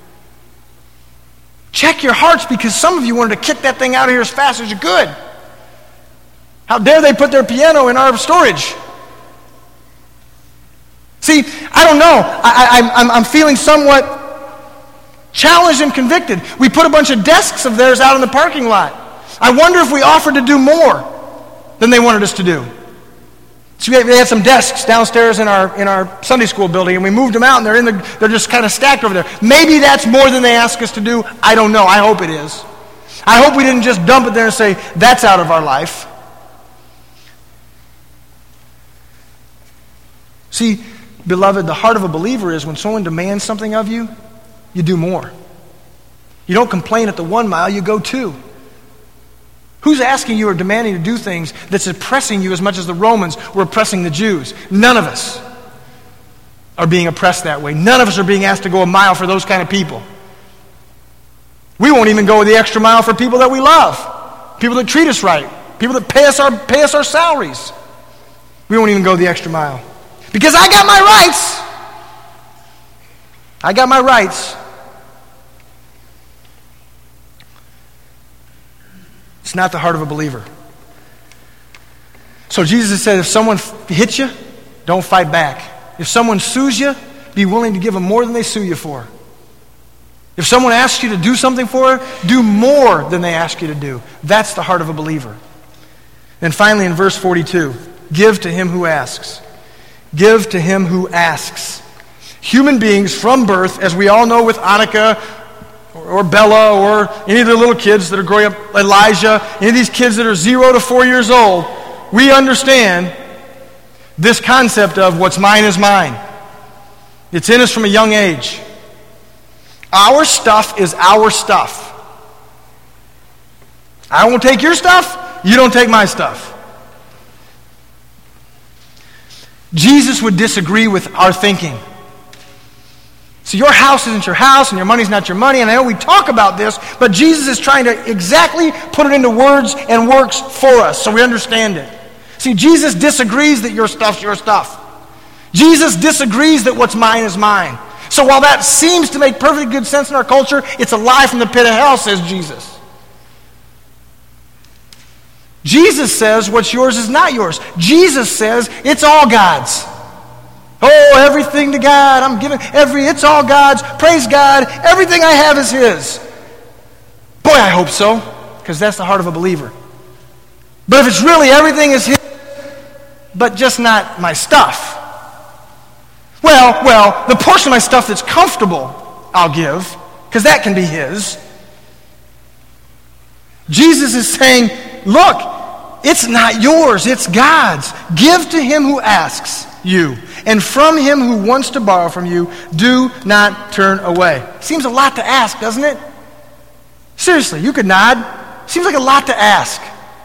Check your hearts, because some of you wanted to kick that thing out of here as fast as you could. How dare they put their piano in our storage? See, I don't know. I, I, I'm, I'm feeling somewhat challenged and convicted. We put a bunch of desks of theirs out in the parking lot. I wonder if we offered to do more than they wanted us to do. So we had some desks downstairs in our in our Sunday school building, and we moved them out, and they're in the they're just kind of stacked over there. Maybe that's more than they asked us to do. I don't know. I hope it is. I hope we didn't just dump it there and say, that's out of our life. See, beloved, the heart of a believer is when someone demands something of you, you do more. You don't complain at the one mile, you go two. Who's asking you or demanding to do things that's oppressing you as much as the Romans were oppressing the Jews? None of us are being oppressed that way. None of us are being asked to go a mile for those kind of people. We won't even go the extra mile for people that we love, people that treat us right, people that pay us our pay us our salaries. We won't even go the extra mile. Because I got my rights. I got my rights. It's not the heart of a believer. So Jesus said, if someone hits you, don't fight back. If someone sues you, be willing to give them more than they sue you for. If someone asks you to do something for her, do more than they ask you to do. That's the heart of a believer. And finally in verse forty-two, give to him who asks. Give to him who asks. Human beings from birth, as we all know with Annika, or Bella, or any of the little kids that are growing up, Elijah, any of these kids that are zero to four years old, we understand this concept of what's mine is mine. It's in us from a young age. Our stuff is our stuff. I won't take your stuff, you don't take my stuff. Jesus would disagree with our thinking. So your house isn't your house, and your money's not your money, and I know we talk about this, but Jesus is trying to exactly put it into words and works for us so we understand it. See, Jesus disagrees that your stuff's your stuff. Jesus disagrees that what's mine is mine. So while that seems to make perfectly good sense in our culture, it's a lie from the pit of hell, says Jesus. Jesus says what's yours is not yours. Jesus says it's all God's. Oh, everything to God. I'm giving every, it's all God's. Praise God. Everything I have is His. Boy, I hope so, because that's the heart of a believer. But if it's really everything is His, but just not my stuff, well, well, the portion of my stuff that's comfortable, I'll give, because that can be His. Jesus is saying, look, it's not yours, it's God's. Give to him who asks. you. And from him who wants to borrow from you, do not turn away. Seems a lot to ask, doesn't it? Seriously, you could nod. Seems like a lot to ask.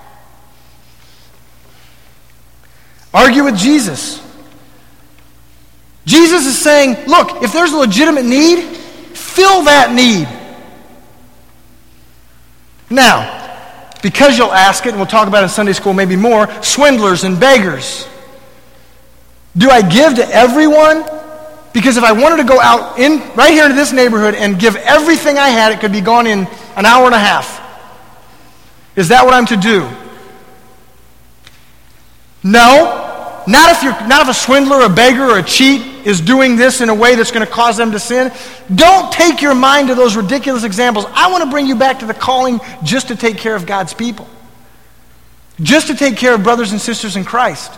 Argue with Jesus. Jesus is saying, look, if there's a legitimate need, fill that need. Now, because you'll ask it, and we'll talk about it in Sunday school maybe more, swindlers and beggars. Do I give to everyone? Because if I wanted to go out in right here into this neighborhood and give everything I had, it could be gone in an hour and a half. Is that what I'm to do? No. Not if you're not if a swindler, a beggar, or a cheat is doing this in a way that's going to cause them to sin. Don't take your mind to those ridiculous examples. I want to bring you back to the calling just to take care of God's people. Just to take care of brothers and sisters in Christ.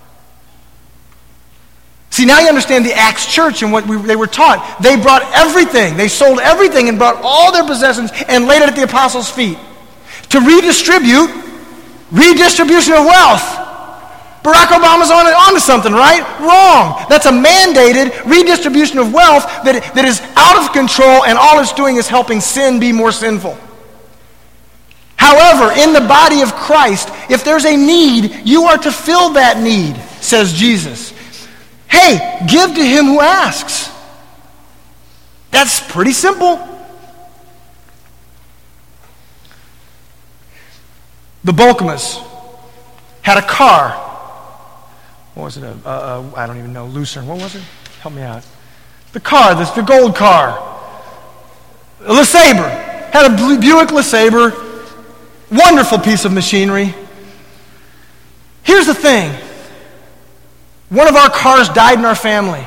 See, now you understand the Acts church and what we, they were taught. They brought everything. They sold everything and brought all their possessions and laid it at the apostles' feet. To redistribute, redistribution of wealth. Barack Obama's on, on to something, right? Wrong. That's a mandated redistribution of wealth that, that is out of control, and all it's doing is helping sin be more sinful. However, in the body of Christ, if there's a need, you are to fill that need, says Jesus. Hey, give to him who asks. That's pretty simple. The Bolkamas had a car. What was it? A, a, a, I don't even know. Lucerne. What was it? Help me out. The car, the, the gold car. A LeSabre. Had a Buick LeSabre. Wonderful piece of machinery. Here's the thing. One of our cars died in our family.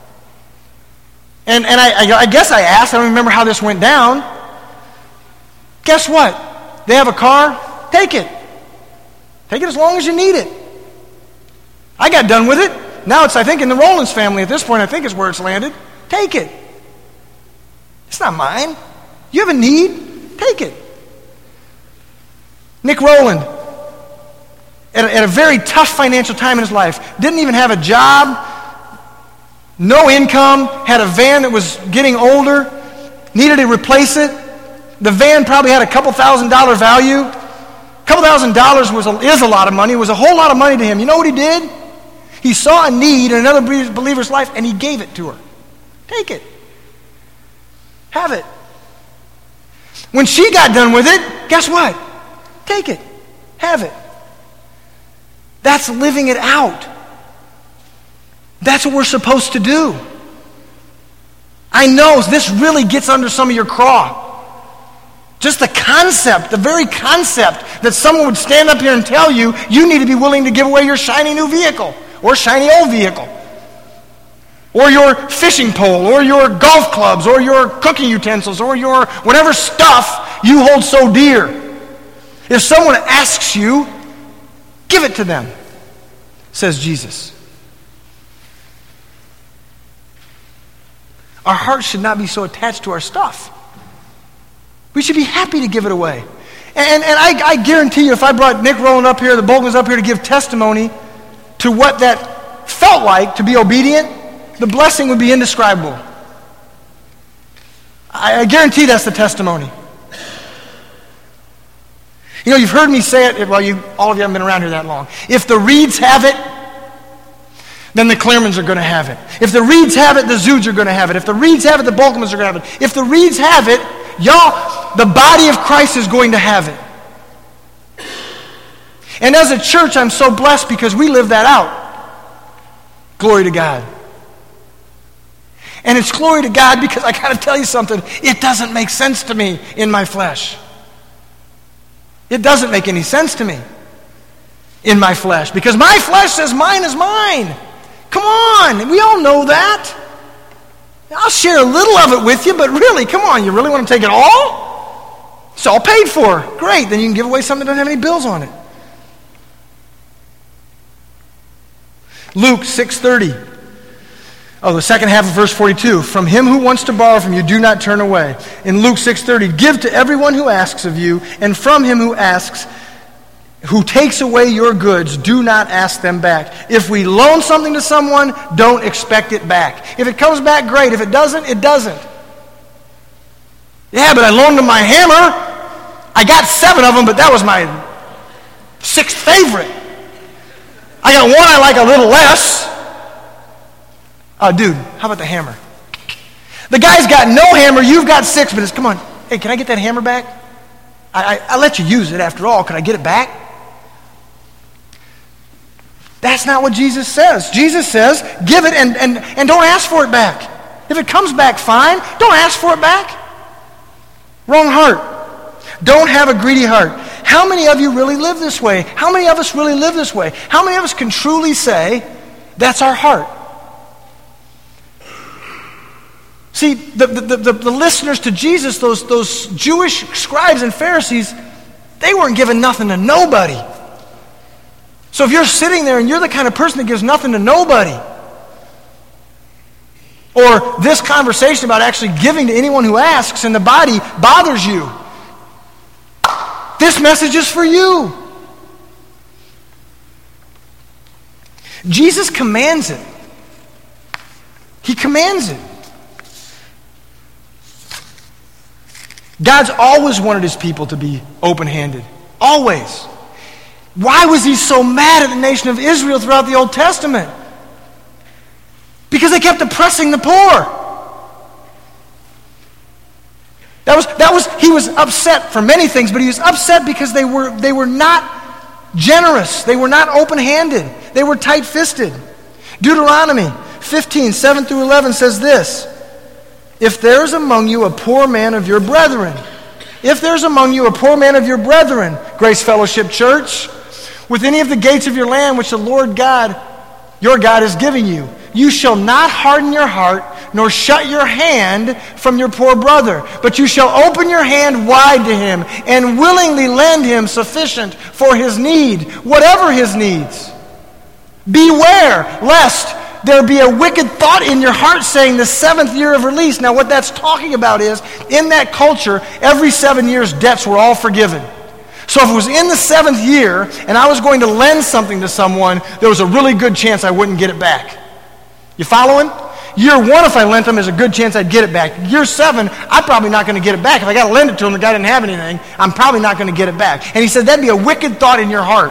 And, and I, I, I guess I asked, I don't remember how this went down. Guess what? They have a car, take it. Take it as long as you need it. I got done with it. Now it's, I think, in the Rollins family at this point, I think is where it's landed. Take it. It's not mine. You have a need, take it. Nick Rowland, at a, at a very tough financial time in his life, didn't even have a job, no income, had a van that was getting older, needed to replace it. The van probably had a couple thousand dollar value. A couple thousand dollars was a, is a lot of money. It was a whole lot of money to him. You know what he did? He saw a need in another believer's life, and he gave it to her. Take it. Have it. When she got done with it, guess what? Take it. Have it. That's living it out. That's what we're supposed to do. I know this really gets under some of your craw. Just the concept, the very concept that someone would stand up here and tell you, you need to be willing to give away your shiny new vehicle, or shiny old vehicle, or your fishing pole, or your golf clubs, or your cooking utensils, or your whatever stuff you hold so dear. If someone asks you, give it to them, says Jesus. Our hearts should not be so attached to our stuff. We should be happy to give it away. And, and I, I guarantee you, if I brought Nick Rowland up here, the Boltons up here to give testimony to what that felt like to be obedient, the blessing would be indescribable. I, I guarantee that's the testimony. You know, you've heard me say it, well, you, all of you haven't been around here that long. If the Reeds have it, then the Clearmans are going to have it. If the Reeds have it, the Zoods are going to have it. If the Reeds have it, the Bolkmans are going to have it. If the Reeds have it, y'all, the body of Christ is going to have it. And as a church, I'm so blessed because we live that out. Glory to God. And it's glory to God because I got to tell you something. It doesn't make sense to me in my flesh. It doesn't make any sense to me in my flesh because my flesh says mine is mine. Come on. We all know that. I'll share a little of it with you, but really, come on, you really want to take it all? It's all paid for. Great, then you can give away something that doesn't have any bills on it. Luke six thirty. Oh, the second half of verse forty-two. From him who wants to borrow from you, do not turn away. In Luke six thirty, give to everyone who asks of you, and from him who asks, who takes away your goods, do not ask them back. If we loan something to someone, don't expect it back. If it comes back, great. If it doesn't, it doesn't. Yeah, but I loaned him my hammer. I got seven of them, but that was my sixth favorite. I got one I like a little less. Uh, dude, how about the hammer? The guy's got no hammer, you've got six, but it's, come on, hey, can I get that hammer back? I, I, I let you use it after all. Can I get it back? That's not what Jesus says. Jesus says, give it and, and, and don't ask for it back. If it comes back, fine. Don't ask for it back. Wrong heart. Don't have a greedy heart. How many of you really live this way? How many of us really live this way? How many of us can truly say, that's our heart? See, the, the, the, the listeners to Jesus, those, those Jewish scribes and Pharisees, they weren't giving nothing to nobody. So if you're sitting there and you're the kind of person that gives nothing to nobody, or this conversation about actually giving to anyone who asks in the body bothers you, this message is for you. Jesus commands it. He commands it. God's always wanted his people to be open-handed. Always. Why was he so mad at the nation of Israel throughout the Old Testament? Because they kept oppressing the poor. That was, that was, he was upset for many things, but he was upset because they were, they were not generous. They were not open-handed. They were tight-fisted. Deuteronomy fifteen, seven through eleven says this, if there is among you a poor man of your brethren, if there's among you a poor man of your brethren, Grace Fellowship Church, with any of the gates of your land which the Lord God, your God, is giving you, you shall not harden your heart, nor shut your hand from your poor brother, but you shall open your hand wide to him, and willingly lend him sufficient for his need, whatever his needs. Beware, lest there be a wicked thought in your heart saying the seventh year of release. Now what that's talking about is, in that culture, every seven years debts were all forgiven. So if it was in the seventh year and I was going to lend something to someone, there was a really good chance I wouldn't get it back. You following? Year one, if I lent them, there's a good chance I'd get it back. Year seven, I'm probably not going to get it back. If I got to lend it to him, the guy didn't have anything, I'm probably not going to get it back. And he said, that'd be a wicked thought in your heart.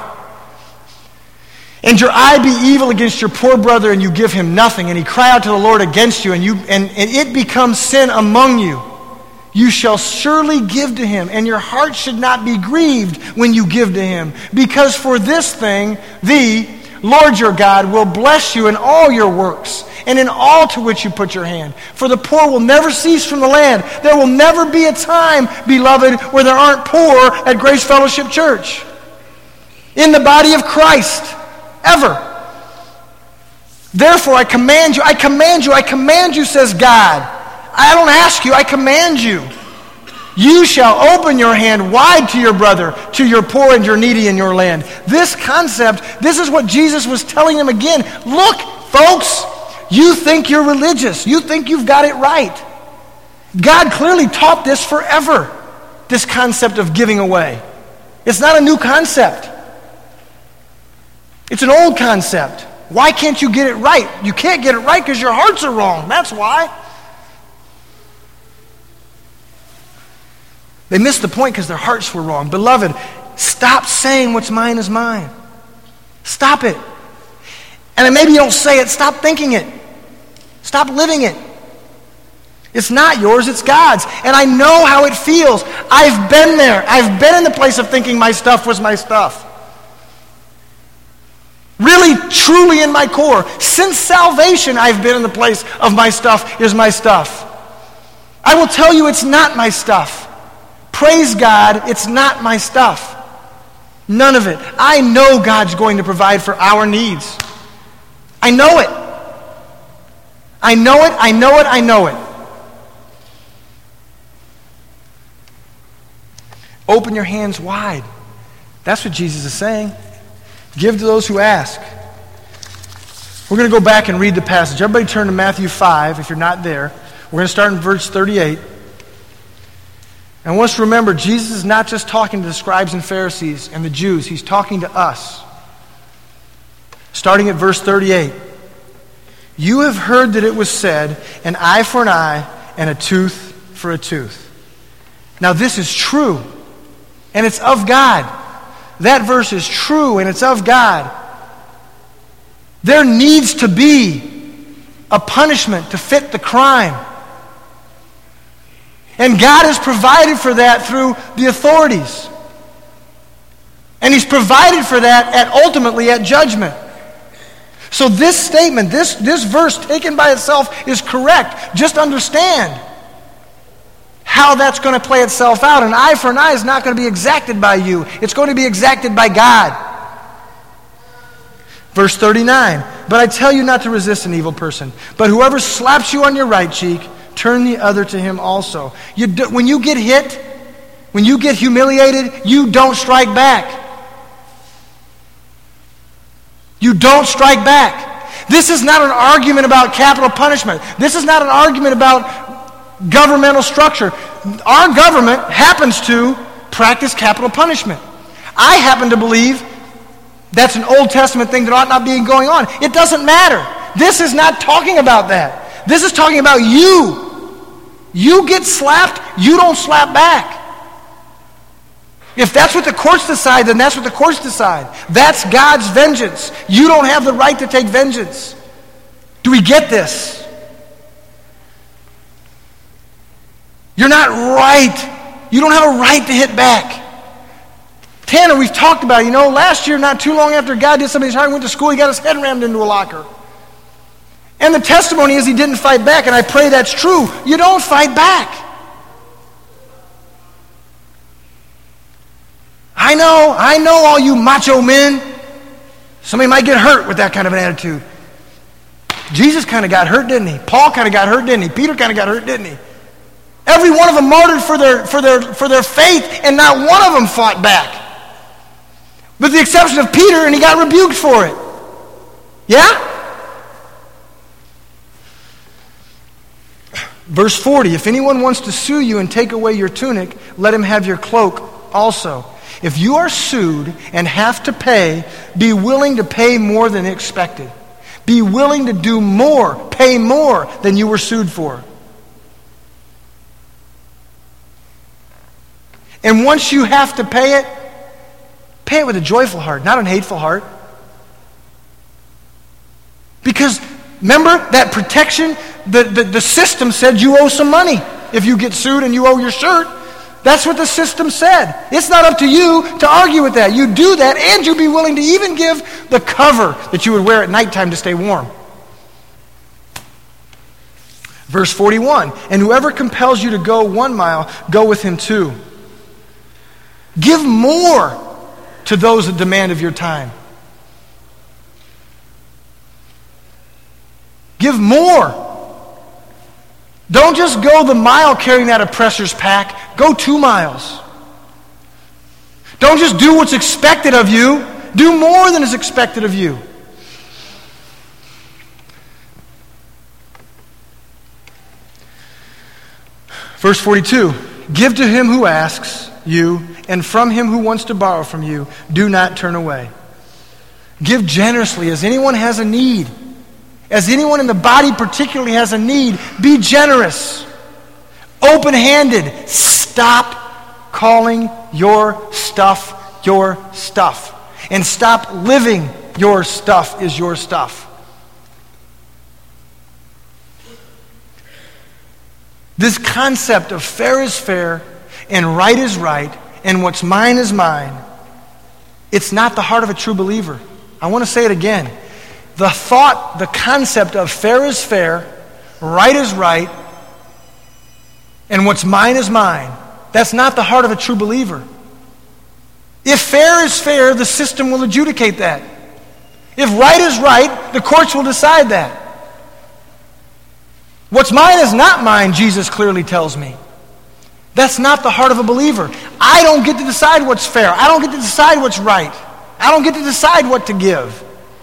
And your eye be evil against your poor brother, and you give him nothing, and he cry out to the Lord against you, and you and, and it becomes sin among you. You shall surely give to him, and your heart should not be grieved when you give to him, because for this thing, the Lord your God will bless you in all your works, and in all to which you put your hand. For the poor will never cease from the land. There will never be a time, beloved, where there aren't poor at Grace Fellowship Church. In the body of Christ. Ever. Therefore, I command you, I command you, I command you, says God. I don't ask you, I command you. You shall open your hand wide to your brother, to your poor and your needy in your land. This concept, this is what Jesus was telling them again. Look, folks, you think you're religious. You think you've got it right. God clearly taught this forever, this concept of giving away. It's not a new concept. It's an old concept. Why can't you get it right? You can't get it right because your hearts are wrong. That's why. They missed the point because their hearts were wrong. Beloved, stop saying what's mine is mine. Stop it. And maybe you don't say it, stop thinking it. Stop living it. It's not yours, it's God's. And I know how it feels. I've been there. I've been in the place of thinking my stuff was my stuff. Really, truly in my core. Since salvation, I've been in the place of my stuff is my stuff. I will tell you it's not my stuff. Praise God, it's not my stuff. None of it. I know God's going to provide for our needs. I know it. I know it, I know it, I know it. Open your hands wide. That's what Jesus is saying. Give to those who ask. We're going to go back and read the passage. Everybody turn to Matthew five if you're not there. We're going to start in verse thirty-eight. And I want us to remember, Jesus is not just talking to the scribes and Pharisees and the Jews. He's talking to us. Starting at verse thirty-eight. You have heard that it was said, an eye for an eye and a tooth for a tooth. Now this is true, and it's of God. That verse is true, and it's of God. There needs to be a punishment to fit the crime. And God has provided for that through the authorities. And He's provided for that at ultimately at judgment. So this statement, this, this verse taken by itself is correct. Just understand how that's going to play itself out. An eye for an eye is not going to be exacted by you. It's going to be exacted by God. Verse thirty-nine, but I tell you not to resist an evil person, but whoever slaps you on your right cheek, turn the other to him also. You do, when you get hit, when you get humiliated, you don't strike back. You don't strike back. This is not an argument about capital punishment. This is not an argument about governmental structure. Our government happens to practice capital punishment. I happen to believe that's an Old Testament thing that ought not be going on. It doesn't matter. This is not talking about that. This is talking about you. You get slapped, you don't slap back. If that's what the courts decide, then that's what the courts decide. That's God's vengeance. You don't have the right to take vengeance. Do we get this? You're not right. You don't have a right to hit back. Tanner, we've talked about it. You know, last year, not too long after God did something, he went to school, he got his head rammed into a locker. And the testimony is he didn't fight back, and I pray that's true. You don't fight back. I know, I know all you macho men. Somebody might get hurt with that kind of an attitude. Jesus kind of got hurt, didn't he? Paul kind of got hurt, didn't he? Peter kind of got hurt, didn't he? Every one of them martyred for their, for their, for their faith, and not one of them fought back. With the exception of Peter, and he got rebuked for it. Yeah? Verse forty, if anyone wants to sue you and take away your tunic, let him have your cloak also. If you are sued and have to pay, be willing to pay more than expected. Be willing to do more, pay more than you were sued for. And once you have to pay it, pay it with a joyful heart, not a hateful heart. Because remember that protection, the, the, the system said you owe some money if you get sued and you owe your shirt. That's what the system said. It's not up to you to argue with that. You do that, and you'd be willing to even give the cover that you would wear at nighttime to stay warm. Verse forty-one, and whoever compels you to go one mile, go with him two. Give more to those that demand of your time. Give more. Don't just go the mile carrying that oppressor's pack. Go two miles. Don't just do what's expected of you. Do more than is expected of you. Verse forty-two, give to him who asks you, and from him who wants to borrow from you, do not turn away. Give generously as anyone has a need. As anyone in the body particularly has a need, be generous. Open-handed. Stop calling your stuff your stuff. And stop living your stuff is your stuff. This concept of fair is fair and right is right and what's mine is mine, it's not the heart of a true believer. I want to say it again. The thought, the concept of fair is fair, right is right, and what's mine is mine, that's not the heart of a true believer. If fair is fair, the system will adjudicate that. If right is right, the courts will decide that. What's mine is not mine, Jesus clearly tells me. That's not the heart of a believer. I don't get to decide what's fair. I don't get to decide what's right. I don't get to decide what to give.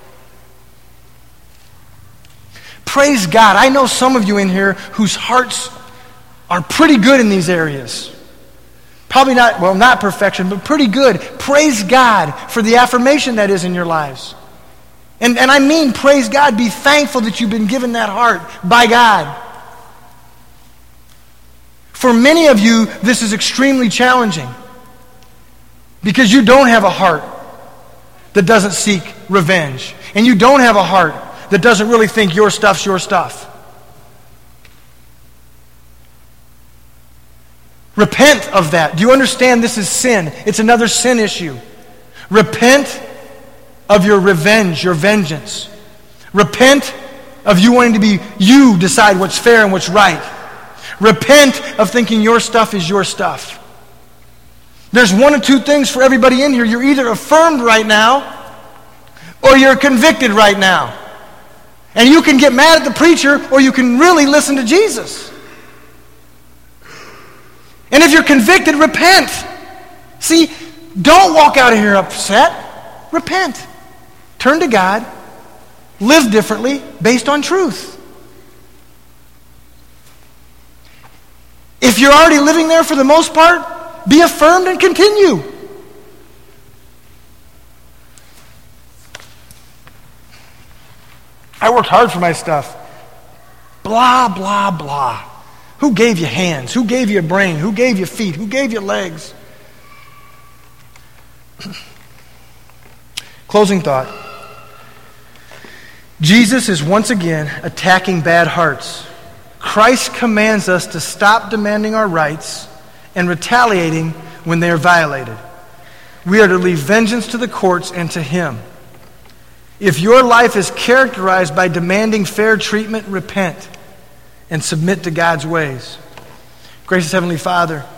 Praise God. I know some of you in here whose hearts are pretty good in these areas. Probably not, well, not perfection, but pretty good. Praise God for the affirmation that is in your lives. And, and I mean, praise God, be thankful that you've been given that heart by God. For many of you, this is extremely challenging because you don't have a heart that doesn't seek revenge. And you don't have a heart that doesn't really think your stuff's your stuff. Repent of that. Do you understand this is sin? It's another sin issue. Repent of your revenge, your vengeance. Repent of you wanting to be, you decide what's fair and what's right. Repent of thinking your stuff is your stuff. There's one of two things for everybody in here. You're either affirmed right now or you're convicted right now. And you can get mad at the preacher or you can really listen to Jesus. And if you're convicted, repent. See, don't walk out of here upset. Repent. Turn to God. Live differently based on truth. If you're already living there for the most part, be affirmed and continue. I worked hard for my stuff. Blah, blah, blah. Who gave you hands? Who gave you a brain? Who gave you feet? Who gave you legs? Closing thought. Jesus is once again attacking bad hearts. Christ commands us to stop demanding our rights and retaliating when they are violated. We are to leave vengeance to the courts and to Him. If your life is characterized by demanding fair treatment, repent and submit to God's ways. Gracious Heavenly Father,